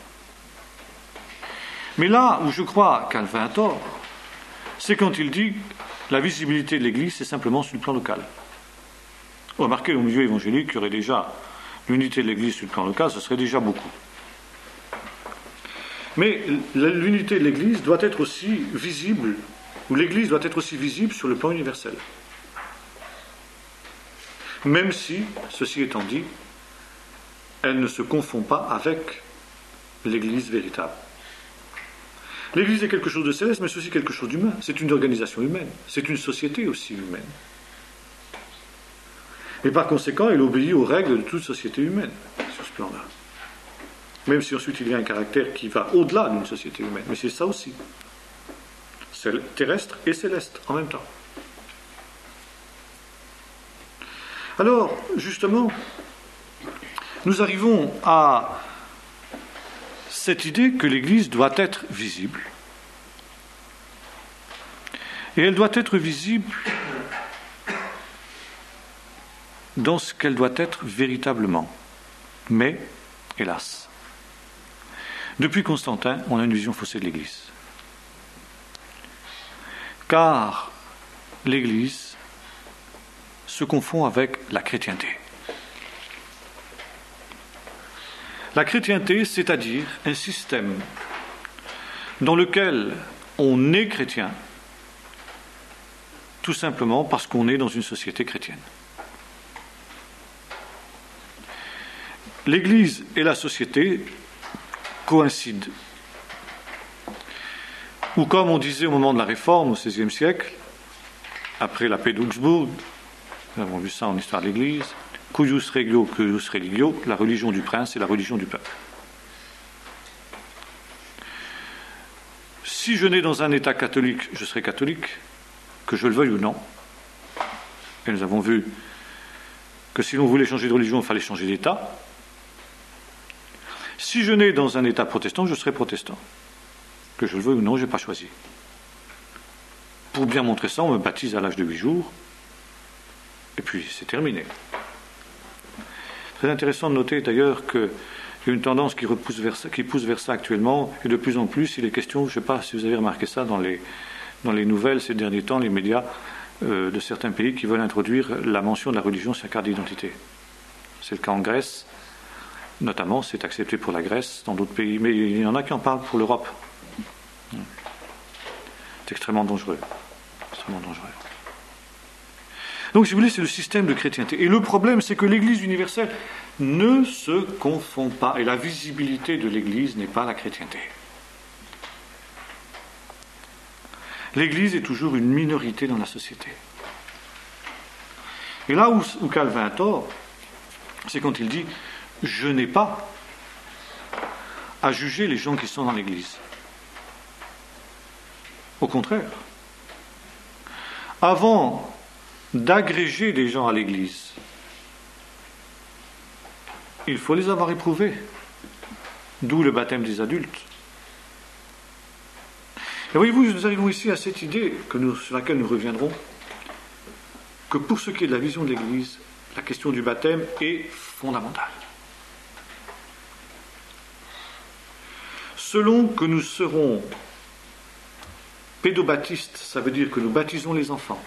Speaker 1: Mais là où je crois Calvin a tort, c'est quand il dit que la visibilité de l'Église, c'est simplement sur le plan local. Remarquez, au milieu évangélique, il y aurait déjà l'unité de l'Église sur le plan local, ce serait déjà beaucoup. Mais l'unité de l'Église doit être aussi visible, ou l'Église doit être aussi visible sur le plan universel. Même si, ceci étant dit, elle ne se confond pas avec l'Église véritable. L'Église est quelque chose de céleste, mais c'est aussi quelque chose d'humain. C'est une organisation humaine. C'est une société aussi humaine. Et par conséquent, elle obéit aux règles de toute société humaine, sur ce plan-là. Même si ensuite il y a un caractère qui va au-delà d'une société humaine. Mais c'est ça aussi. C'est terrestre et céleste en même temps. Alors, justement, nous arrivons à cette idée que l'Église doit être visible. Et elle doit être visible dans ce qu'elle doit être véritablement. Mais, hélas, depuis Constantin, on a une vision faussée de l'Église. Car l'Église se confond avec la chrétienté. La chrétienté, c'est-à-dire un système dans lequel on est chrétien, tout simplement parce qu'on est dans une société chrétienne. L'Église et la société coïncident. Ou comme on disait au moment de la Réforme, au seizième siècle, après la paix d'Augsbourg, nous avons vu ça en histoire de l'Église, cuius regio, cuius religio, la religion du prince et la religion du peuple. Si je nais dans un État catholique, je serai catholique, que je le veuille ou non. Et nous avons vu que si l'on voulait changer de religion, il fallait changer d'État. Si je nais dans un État protestant, je serai protestant. Que je le veuille ou non, je n'ai pas choisi. Pour bien montrer ça, on me baptise à l'âge de huit jours, et puis c'est terminé. Très intéressant de noter d'ailleurs qu'il y a une tendance qui, repousse vers ça, qui pousse vers ça actuellement, et de plus en plus, il est question, je ne sais pas si vous avez remarqué ça dans les, dans les nouvelles ces derniers temps, les médias euh, de certains pays qui veulent introduire la mention de la religion sur la carte d'identité. C'est le cas en Grèce, notamment, c'est accepté pour la Grèce, dans d'autres pays, mais il y en a qui en parlent pour l'Europe. C'est extrêmement dangereux. Extrêmement dangereux. Donc, si vous voulez, c'est le système de chrétienté. Et le problème, c'est que l'Église universelle ne se confond pas. Et la visibilité de l'Église n'est pas la chrétienté. L'Église est toujours une minorité dans la société. Et là où, où Calvin a tort, c'est quand il dit « Je n'ai pas à juger les gens qui sont dans l'Église ». Au contraire, avant d'agréger des gens à l'Église, il faut les avoir éprouvés, d'où le baptême des adultes. Et voyez-vous, nous arrivons ici à cette idée que nous, sur laquelle nous reviendrons, que pour ce qui est de la vision de l'Église, la question du baptême est fondamentale. Selon que nous serons pédobaptistes, ça veut dire que nous baptisons les enfants,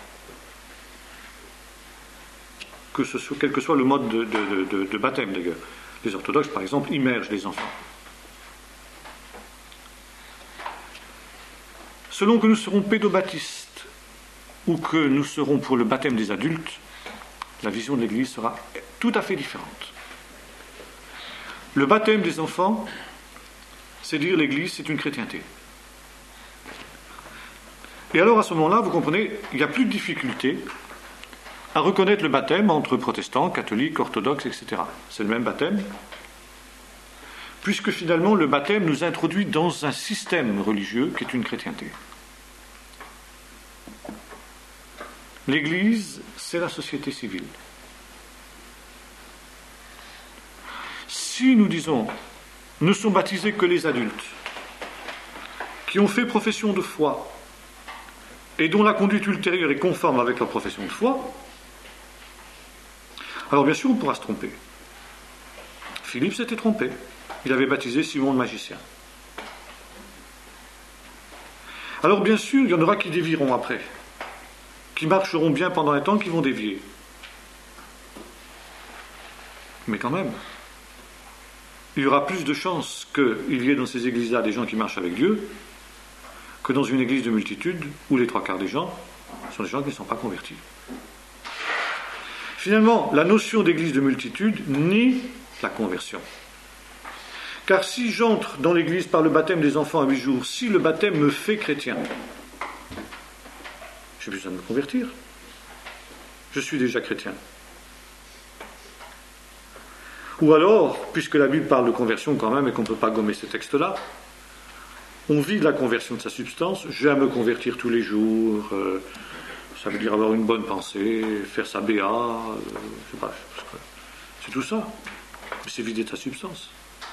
Speaker 1: que ce soit, quel que soit le mode de, de, de, de baptême d'ailleurs. Les orthodoxes, par exemple, immergent les enfants. Selon que nous serons pédobaptistes ou que nous serons pour le baptême des adultes, la vision de l'Église sera tout à fait différente. Le baptême des enfants, c'est dire l'Église, c'est une chrétienté. Et alors à ce moment-là, vous comprenez, il n'y a plus de difficulté à reconnaître le baptême entre protestants, catholiques, orthodoxes, et cetera. C'est le même baptême, puisque finalement le baptême nous introduit dans un système religieux qui est une chrétienté. L'Église, c'est la société civile. Si nous disons, ne sont baptisés que les adultes, qui ont fait profession de foi, et dont la conduite ultérieure est conforme avec leur profession de foi, alors bien sûr on pourra se tromper. Philippe s'était trompé. Il avait baptisé Simon le magicien. Alors bien sûr, il y en aura qui dévieront après, qui marcheront bien pendant un temps, qui vont dévier. Mais quand même, il y aura plus de chances qu'il y ait dans ces églises-là des gens qui marchent avec Dieu que dans une église de multitude où les trois quarts des gens sont des gens qui ne sont pas convertis. Finalement, la notion d'église de multitude nie la conversion. Car si j'entre dans l'Église par le baptême des enfants à huit jours, si le baptême me fait chrétien, j'ai besoin de me convertir. Je suis déjà chrétien. Ou alors, puisque la Bible parle de conversion quand même et qu'on ne peut pas gommer ce texte-là, on vit de la conversion de sa substance, j'ai à me convertir tous les jours, euh, ça veut dire avoir une bonne pensée, faire sa B A, euh, je sais pas, c'est tout ça. Mais c'est vider de sa substance.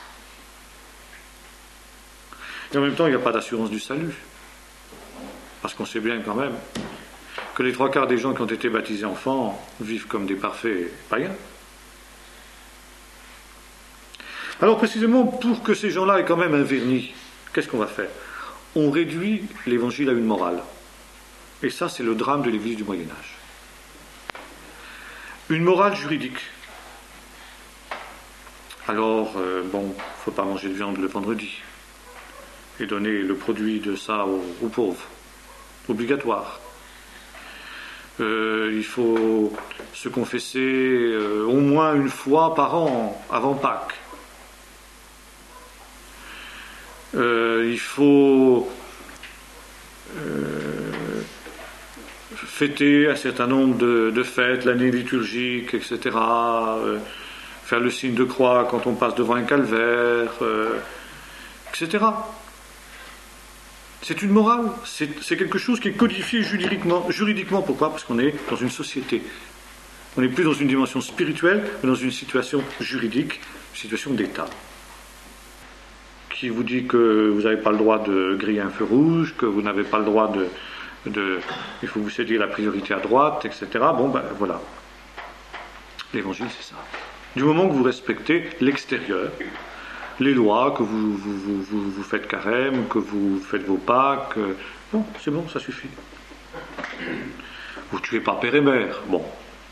Speaker 1: Et en même temps, il n'y a pas d'assurance du salut. Parce qu'on sait bien quand même que les trois quarts des gens qui ont été baptisés enfants vivent comme des parfaits païens. Alors précisément, pour que ces gens-là aient quand même un vernis, qu'est-ce qu'on va faire? On réduit l'évangile à une morale. Et ça, c'est le drame de l'Église du Moyen-Âge. Une morale juridique. Alors, euh, bon, il ne faut pas manger de viande le vendredi. Et donner le produit de ça aux, aux pauvres. Obligatoire. Euh, il faut se confesser euh, au moins une fois par an, avant Pâques. Euh, il faut euh, fêter un certain nombre de, de fêtes, l'année liturgique, et cetera. Euh, faire le signe de croix quand on passe devant un calvaire, euh, et cetera. C'est une morale, c'est, c'est quelque chose qui est codifié juridiquement. Juridiquement, pourquoi? Parce qu'on est dans une société. On n'est plus dans une dimension spirituelle, mais dans une situation juridique, une situation d'État. Qui vous dit que vous n'avez pas le droit de griller un feu rouge, que vous n'avez pas le droit de... de il faut vous céder la priorité à droite, et cetera. Bon, ben voilà. L'évangile, c'est ça. Du moment que vous respectez l'extérieur, les lois, que vous, vous, vous, vous, vous faites carême, que vous faites vos Pâques, euh, bon, c'est bon, ça suffit. Vous ne tuez pas père et mère, bon.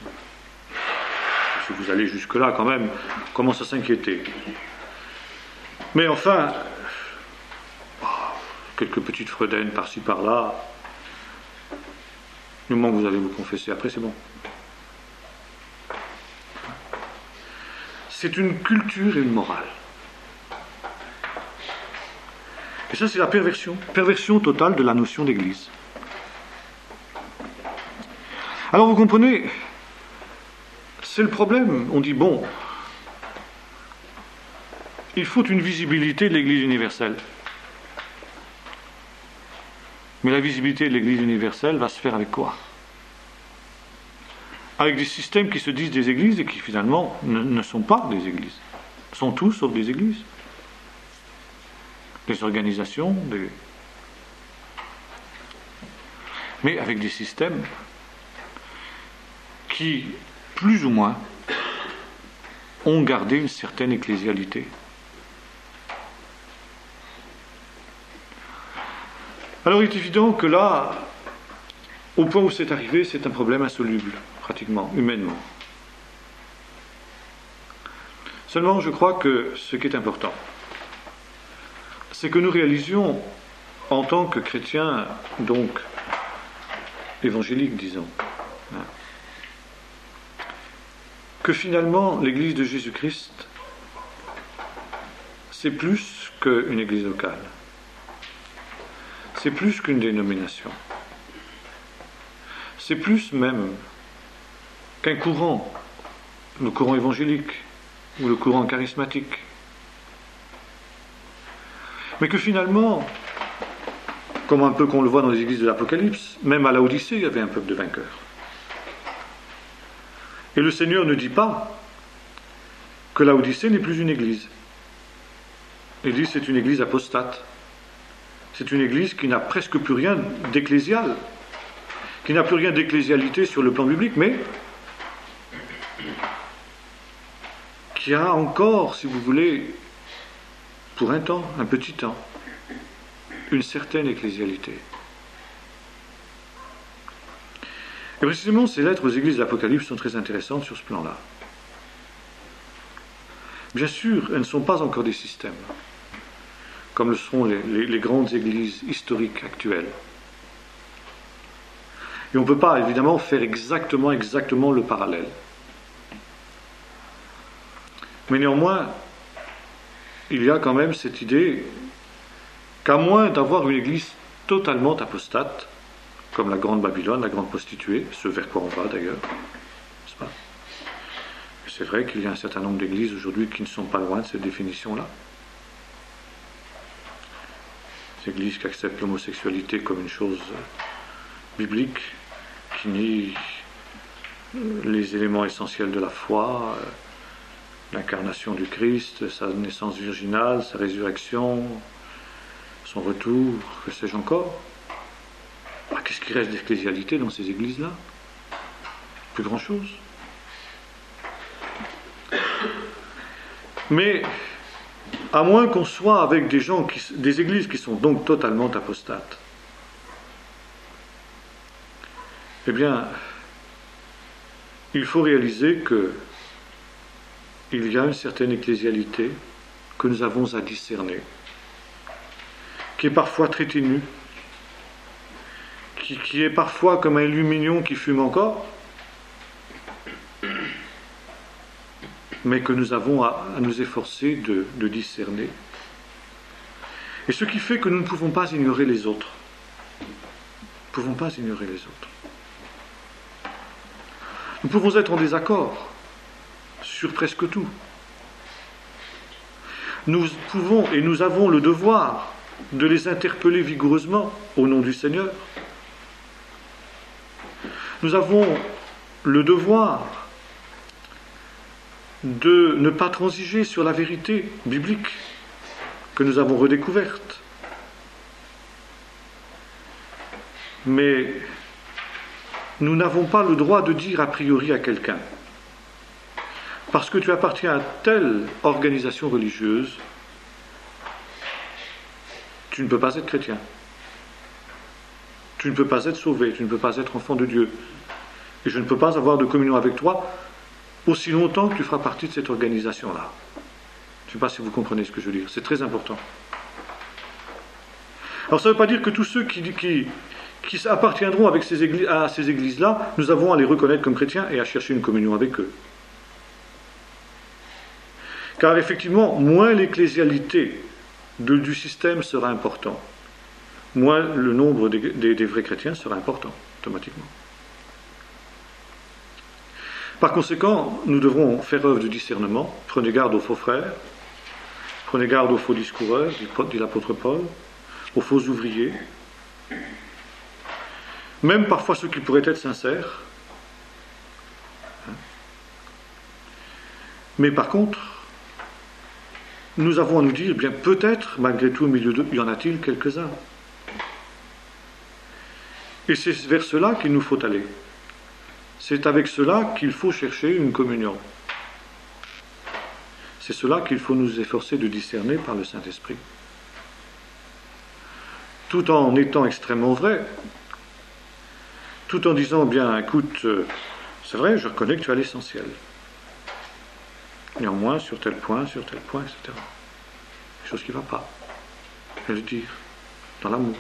Speaker 1: Si vous allez jusque-là, quand même, on commence à s'inquiéter. Mais enfin, quelques petites fredaines par-ci par-là, du moment que vous allez vous confesser, après c'est bon. C'est une culture et une morale. Et ça, c'est la perversion, perversion totale de la notion d'Église. Alors vous comprenez, c'est le problème. On dit, bon, il faut une visibilité de l'Église universelle. Mais la visibilité de l'Église universelle va se faire avec quoi? Avec des systèmes qui se disent des églises et qui finalement ne, ne sont pas des églises. Sont tous sauf des églises. Des organisations, des... mais avec des systèmes qui, plus ou moins, ont gardé une certaine ecclésialité. Alors il est évident que là, au point où c'est arrivé, c'est un problème insoluble, pratiquement, humainement. Seulement, je crois que ce qui est important, c'est que nous réalisions, en tant que chrétiens, donc évangéliques, disons, hein, que finalement, l'Église de Jésus-Christ, c'est plus qu'une Église locale. C'est plus qu'une dénomination. C'est plus même qu'un courant, le courant évangélique ou le courant charismatique. Mais que finalement, comme un peu qu'on le voit dans les églises de l'Apocalypse, même à Laodicée, il y avait un peuple de vainqueurs. Et le Seigneur ne dit pas que Laodicée n'est plus une église. Il dit que c'est une église apostate. C'est une église qui n'a presque plus rien d'ecclésial, qui n'a plus rien d'ecclésialité sur le plan biblique, mais qui a encore, si vous voulez, pour un temps, un petit temps, une certaine ecclésialité. Et précisément, ces lettres aux églises de l'Apocalypse sont très intéressantes sur ce plan-là. Bien sûr, elles ne sont pas encore des systèmes, comme le seront les, les, les grandes églises historiques actuelles. Et on ne peut pas, évidemment, faire exactement, exactement le parallèle. Mais néanmoins, il y a quand même cette idée qu'à moins d'avoir une église totalement apostate, comme la grande Babylone, la grande prostituée, ce vers quoi on va d'ailleurs, n'est-ce pas? C'est vrai qu'il y a un certain nombre d'églises aujourd'hui qui ne sont pas loin de cette définition-là. Des églises qui acceptent l'homosexualité comme une chose biblique, qui nie les éléments essentiels de la foi, l'incarnation du Christ, sa naissance virginale, sa résurrection, son retour, que sais-je encore. Ah, qu'est-ce qui reste d'ecclésialité dans ces églises-là? Plus grand-chose. Mais, à moins qu'on soit avec des gens, qui, des églises qui sont donc totalement apostates, eh bien, il faut réaliser que il y a une certaine ecclésialité que nous avons à discerner, qui est parfois très ténue, qui, qui est parfois comme un lumignon qui fume encore, mais que nous avons à, à nous efforcer de, de discerner. Et ce qui fait que nous ne pouvons pas ignorer les autres. Nous ne pouvons pas ignorer les autres. Nous pouvons être en désaccord sur presque tout. Nous pouvons et nous avons le devoir de les interpeller vigoureusement au nom du Seigneur. Nous avons le devoir de ne pas transiger sur la vérité biblique que nous avons redécouverte. Mais nous n'avons pas le droit de dire a priori à quelqu'un: parce que tu appartiens à telle organisation religieuse, tu ne peux pas être chrétien. Tu ne peux pas être sauvé, tu ne peux pas être enfant de Dieu. Et je ne peux pas avoir de communion avec toi aussi longtemps que tu feras partie de cette organisation-là. Je ne sais pas si vous comprenez ce que je veux dire. C'est très important. Alors ça ne veut pas dire que tous ceux qui, qui, qui appartiendront avec ces églises, à ces églises-là, nous avons à les reconnaître comme chrétiens et à chercher une communion avec eux. Car effectivement, moins l'ecclésialité de, du système sera important, moins le nombre des, des, des vrais chrétiens sera important, automatiquement. Par conséquent, nous devrons faire œuvre de discernement. Prenez garde aux faux frères, prenez garde aux faux discoureurs, dit l'apôtre Paul, aux faux ouvriers, même parfois ceux qui pourraient être sincères. Mais par contre, nous avons à nous dire, bien peut-être, malgré tout, au milieu d'eux, y en a-t-il quelques-uns. Et c'est vers cela qu'il nous faut aller. C'est avec cela qu'il faut chercher une communion. C'est cela qu'il faut nous efforcer de discerner par le Saint-Esprit. Tout en étant extrêmement vrai, tout en disant, bien, écoute, c'est vrai, je reconnais que tu as l'essentiel. Néanmoins, sur tel point, sur tel point, et cetera. Quelque chose qui ne va pas. Et le dire, dans l'amour.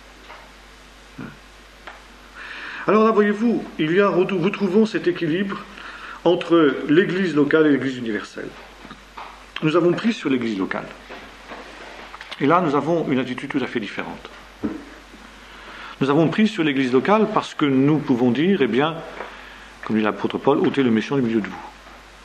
Speaker 1: Alors là, voyez-vous, il y a, retrouvons cet équilibre entre l'Église locale et l'Église universelle. Nous avons pris sur l'Église locale. Et là, nous avons une attitude tout à fait différente. Nous avons pris sur l'Église locale parce que nous pouvons dire, eh bien, comme dit l'apôtre Paul, ôtez le méchant du milieu de vous.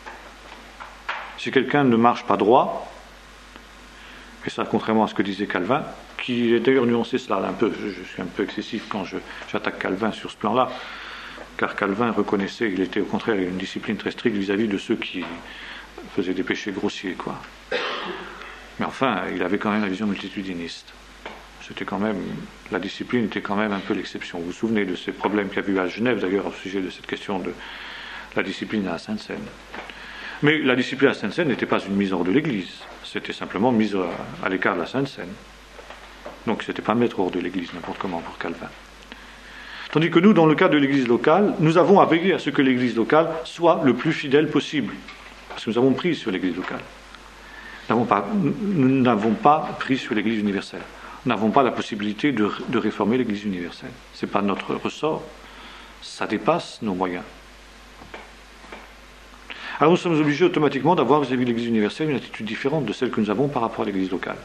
Speaker 1: Si quelqu'un ne marche pas droit, et ça contrairement à ce que disait Calvin, qui est d'ailleurs nuancé cela un peu, je, je suis un peu excessif quand je, j'attaque Calvin sur ce plan-là, car Calvin reconnaissait qu'il était au contraire une discipline très stricte vis-à-vis de ceux qui faisaient des péchés grossiers, quoi. Mais enfin, il avait quand même la vision multitudiniste. C'était quand même, la discipline était quand même un peu l'exception. Vous vous souvenez de ces problèmes qu'il y a eu à Genève, d'ailleurs, au sujet de cette question de la discipline à la Sainte-Seine. Mais la discipline à la Sainte-Seine n'était pas une mise hors de l'Église, c'était simplement mise à, à l'écart de la Sainte-Seine. Donc ce n'était pas mettre hors de l'Église, n'importe comment, pour Calvin. Tandis que nous, dans le cas de l'Église locale, nous avons à veiller à ce que l'Église locale soit le plus fidèle possible. Parce que nous avons pris sur l'Église locale. Nous n'avons pas, nous n'avons pas pris sur l'Église universelle. Nous n'avons pas la possibilité de, de réformer l'Église universelle. Ce n'est pas notre ressort. Ça dépasse nos moyens. Alors nous sommes obligés automatiquement d'avoir vis-à-vis de l'Église universelle une attitude différente de celle que nous avons par rapport à l'Église locale.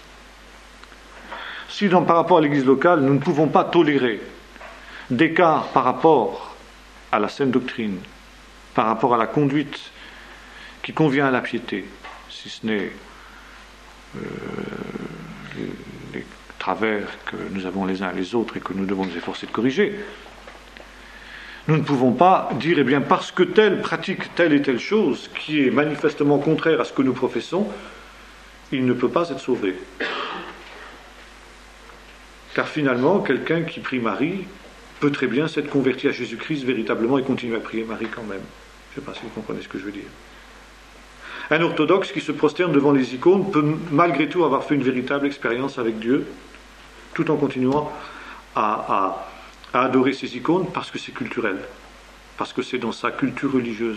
Speaker 1: Si dans, par rapport à l'Église locale, nous ne pouvons pas tolérer d'écart par rapport à la saine doctrine, par rapport à la conduite qui convient à la piété, si ce n'est euh, les, les travers que nous avons les uns et les autres et que nous devons nous efforcer de corriger, nous ne pouvons pas dire, eh bien, parce que tel pratique telle et telle chose qui est manifestement contraire à ce que nous professons, il ne peut pas être sauvé. Car finalement, quelqu'un qui prie Marie peut très bien s'être converti à Jésus-Christ véritablement et continuer à prier Marie quand même. Je ne sais pas si vous comprenez ce que je veux dire. Un orthodoxe qui se prosterne devant les icônes peut malgré tout avoir fait une véritable expérience avec Dieu, tout en continuant à, à, à adorer ces icônes parce que c'est culturel, parce que c'est dans sa culture religieuse.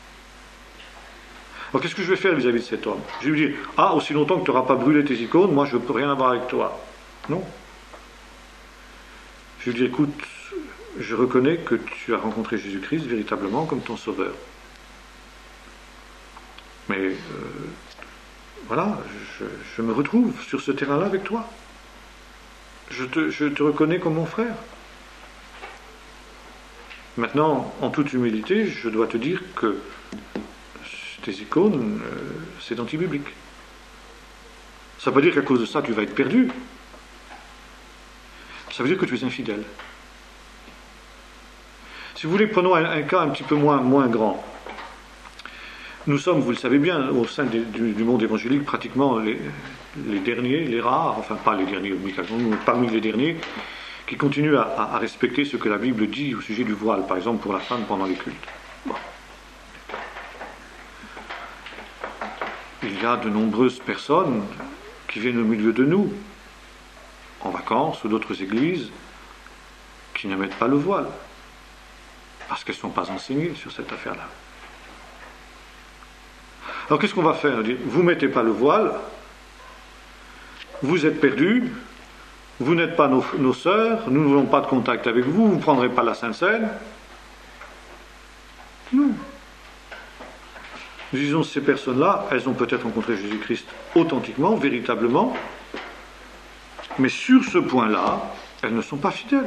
Speaker 1: Alors qu'est-ce que je vais faire vis-à-vis de cet homme? Je vais lui dire, ah, aussi longtemps que tu n'auras pas brûlé tes icônes, moi je ne peux rien avoir avec toi. Non. Je vais lui dire, écoute, je reconnais que tu as rencontré Jésus-Christ véritablement comme ton sauveur. Mais euh, voilà, je, je me retrouve sur ce terrain-là avec toi. Je te, je te reconnais comme mon frère. Maintenant, en toute humilité, je dois te dire que tes icônes, euh, c'est anti-biblique. Ça ne veut pas dire qu'à cause de ça, tu vas être perdu. Ça veut dire que tu es infidèle. Si vous voulez, prenons un, un cas un petit peu moins, moins grand. Nous sommes, vous le savez bien, au sein des, du, du monde évangélique, pratiquement les, les derniers, les rares, enfin pas les derniers, mais parmi les derniers, qui continuent à, à, à respecter ce que la Bible dit au sujet du voile, par exemple pour la femme pendant les cultes. Bon. Il y a de nombreuses personnes qui viennent au milieu de nous, en vacances ou d'autres églises, qui ne mettent pas le voile, parce qu'elles ne sont pas enseignées sur cette affaire-là. Alors qu'est-ce qu'on va faire? Vous ne mettez pas le voile, vous êtes perdus, vous n'êtes pas nos, nos sœurs, nous ne voulons pas de contact avec vous, vous ne prendrez pas la Sainte Seine. Non. Nous disons, ces personnes-là, elles ont peut-être rencontré Jésus-Christ authentiquement, véritablement, mais sur ce point-là, elles ne sont pas fidèles.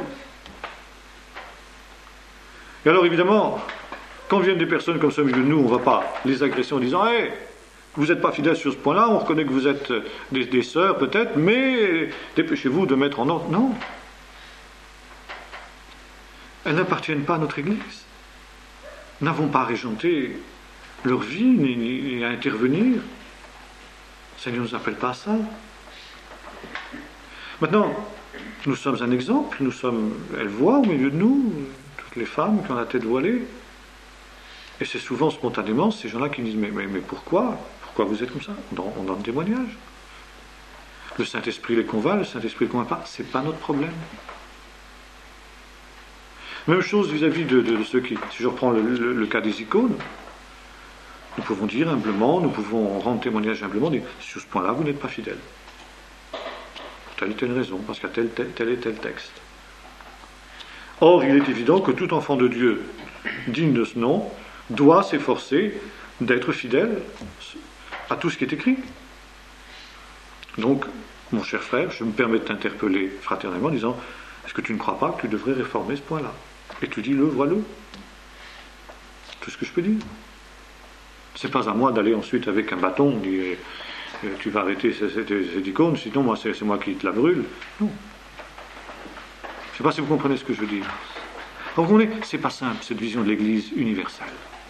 Speaker 1: Et alors évidemment, quand viennent des personnes comme ça au milieu de nous, on ne va pas les agresser en disant hey, vous n'êtes pas fidèles sur ce point-là, on reconnaît que vous êtes des, des sœurs peut-être, mais dépêchez-vous de mettre en ordre. Non. Elles n'appartiennent pas à notre Église. Nous n'avons pas à régenter leur vie, ni, ni à intervenir. Le Seigneur ne nous appelle pas à ça. Maintenant, nous sommes un exemple, nous sommes, elles voient au milieu de nous, toutes les femmes qui ont la tête voilée. Et c'est souvent spontanément ces gens-là qui disent mais, mais, mais pourquoi Pourquoi vous êtes comme ça? On donne, on donne témoignage. Le Saint-Esprit les convainc, le Saint-Esprit les convainc pas, c'est pas notre problème. Même chose vis-à-vis de, de, de ceux qui, si je reprends le, le, le cas des icônes, nous pouvons dire humblement, nous pouvons rendre témoignage humblement, dire sur ce point-là vous n'êtes pas fidèle. Pour telle et telle raison, parce qu'il y a tel, tel, tel et tel texte. Or, il est évident que tout enfant de Dieu digne de ce nom doit s'efforcer d'être fidèle à tout ce qui est écrit. Donc, mon cher frère, je me permets de t'interpeller fraternellement en disant, est-ce que tu ne crois pas que tu devrais réformer ce point-là? Et tu dis-le, vois-le. Tout ce que je peux dire. C'est pas à moi d'aller ensuite avec un bâton dire, tu vas arrêter cette, cette, cette icône, sinon moi, c'est, c'est moi qui te la brûle. Non. Je ne sais pas si vous comprenez ce que je veux dire. Vous comprenez, c'est pas simple, cette vision de l'Église universelle.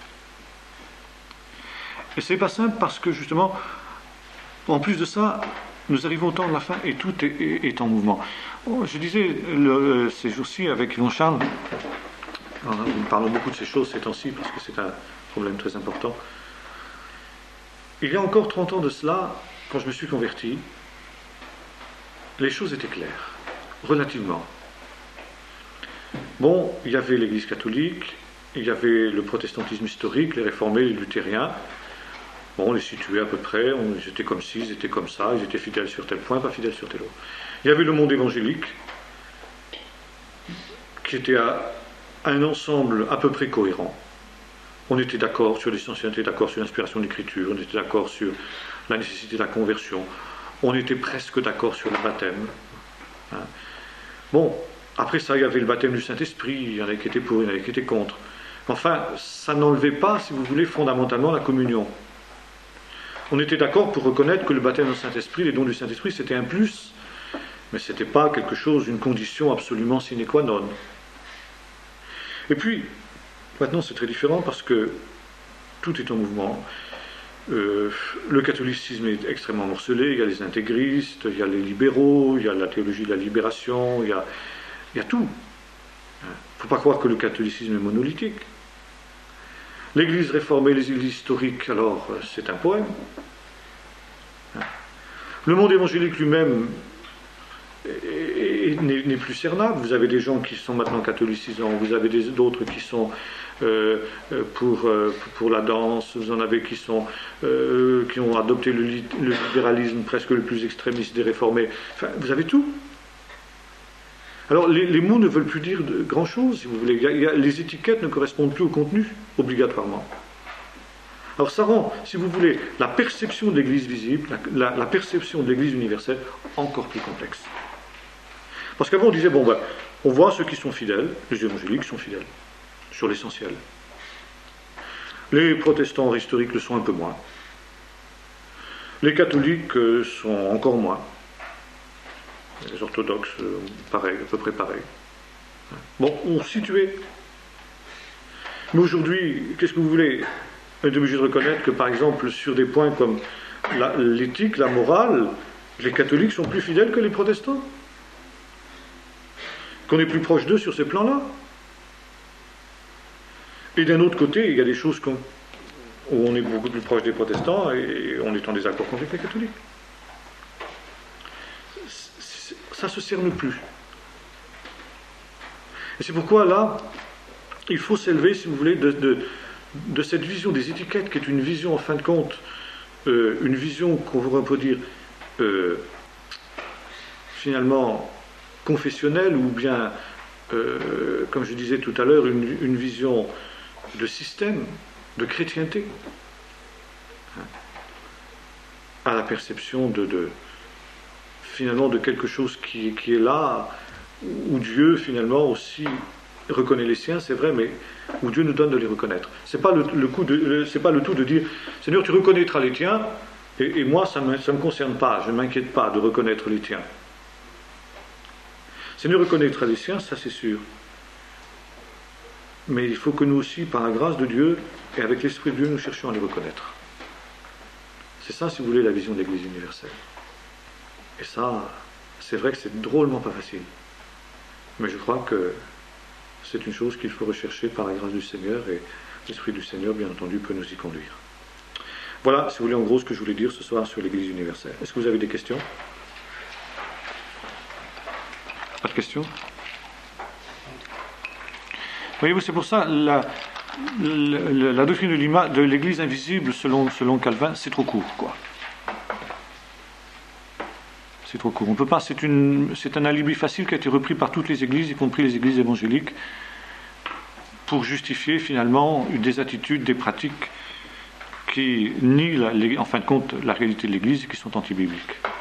Speaker 1: Et c'est pas simple parce que justement, en plus de ça, nous arrivons au temps de la fin et tout est, est, est en mouvement. Je disais le, ces jours-ci avec Yvon Charles, nous parlons beaucoup de ces choses ces temps-ci parce que c'est un problème très important. Il y a encore trente ans de cela, quand je me suis converti, les choses étaient claires, relativement. Bon, il y avait l'Église catholique, il y avait le protestantisme historique, les réformés, les luthériens. Bon, on les situait à peu près, on, ils étaient comme ci, ils étaient comme ça, ils étaient fidèles sur tel point, pas fidèles sur tel autre. Il y avait le monde évangélique, qui était à un ensemble à peu près cohérent. On était d'accord sur l'essentiel, on était d'accord sur l'inspiration de l'écriture, on était d'accord sur la nécessité de la conversion, on était presque d'accord sur le baptême. Hein. Bon, après ça, il y avait le baptême du Saint-Esprit, il y en avait qui étaient pour, il y en avait qui étaient contre. Enfin, ça n'enlevait pas, si vous voulez, fondamentalement la communion. On était d'accord pour reconnaître que le baptême du Saint-Esprit, les dons du Saint-Esprit, c'était un plus, mais ce n'était pas quelque chose, une condition absolument sine qua non. Et puis, maintenant c'est très différent parce que tout est en mouvement. Euh, le catholicisme est extrêmement morcelé, il y a les intégristes, il y a les libéraux, il y a la théologie de la libération, il y a, il y a tout. Il ne faut pas croire que le catholicisme est monolithique. L'Église réformée, les églises historiques, alors c'est un poème. Le monde évangélique lui-même n'est plus cernable. Vous avez des gens qui sont maintenant catholicisants, vous avez d'autres qui sont euh, pour, euh, pour la danse, vous en avez qui, sont, euh, qui ont adopté le, le libéralisme presque le plus extrémiste des réformés. Enfin, vous avez tout. Alors, les, les mots ne veulent plus dire grand-chose, si vous voulez. Il y a, il y a, les étiquettes ne correspondent plus au contenu, obligatoirement. Alors, ça rend, si vous voulez, la perception de l'Église visible, la, la, la perception de l'Église universelle, encore plus complexe. Parce qu'avant, on disait, bon, ben, on voit ceux qui sont fidèles, les évangéliques sont fidèles, sur l'essentiel. Les protestants historiques le sont un peu moins. Les catholiques euh, sont encore moins. Les orthodoxes, euh, pareil, à peu près pareil. Bon, on situait. Mais aujourd'hui, qu'est-ce que vous voulez ? On est obligé de reconnaître que, par exemple, sur des points comme la, l'éthique, la morale, les catholiques sont plus fidèles que les protestants. Qu'on est plus proche d'eux sur ces plans-là. Et d'un autre côté, il y a des choses où on est beaucoup plus proche des protestants et on est en désaccord avec les catholiques. Ça ne se cerne plus. Et c'est pourquoi là, il faut s'élever, si vous voulez, de, de, de cette vision des étiquettes, qui est une vision, en fin de compte, euh, une vision qu'on pourrait dire, euh, finalement, confessionnelle, ou bien, euh, comme je disais tout à l'heure, une, une vision de système, de chrétienté, hein, à la perception de... de finalement de quelque chose qui, qui est là, où Dieu finalement aussi reconnaît les siens, c'est vrai, mais où Dieu nous donne de les reconnaître. C'est pas le, le coup de, le, c'est pas le tout de dire, Seigneur, tu reconnaîtras les tiens, et, et moi ça me, ça me concerne pas, je ne m'inquiète pas de reconnaître les tiens. Seigneur reconnaîtra les siens, ça c'est sûr. Mais il faut que nous aussi, par la grâce de Dieu, et avec l'Esprit de Dieu, nous cherchions à les reconnaître. C'est ça, si vous voulez, la vision de l'Église universelle. Et ça, c'est vrai que c'est drôlement pas facile. Mais je crois que c'est une chose qu'il faut rechercher par la grâce du Seigneur, et l'Esprit du Seigneur, bien entendu, peut nous y conduire. Voilà, si vous voulez, en gros, ce que je voulais dire ce soir sur l'Église universelle. Est-ce que vous avez des questions ? Pas de questions ? Voyez-vous, c'est pour ça, la, la, la doctrine de l'Église invisible, selon, selon Calvin, c'est trop court, quoi. C'est trop court. On peut pas, c'est, une, c'est un alibi facile qui a été repris par toutes les églises, y compris les églises évangéliques, pour justifier finalement des attitudes, des pratiques qui nient, la, en fin de compte, la réalité de l'Église et qui sont antibibliques.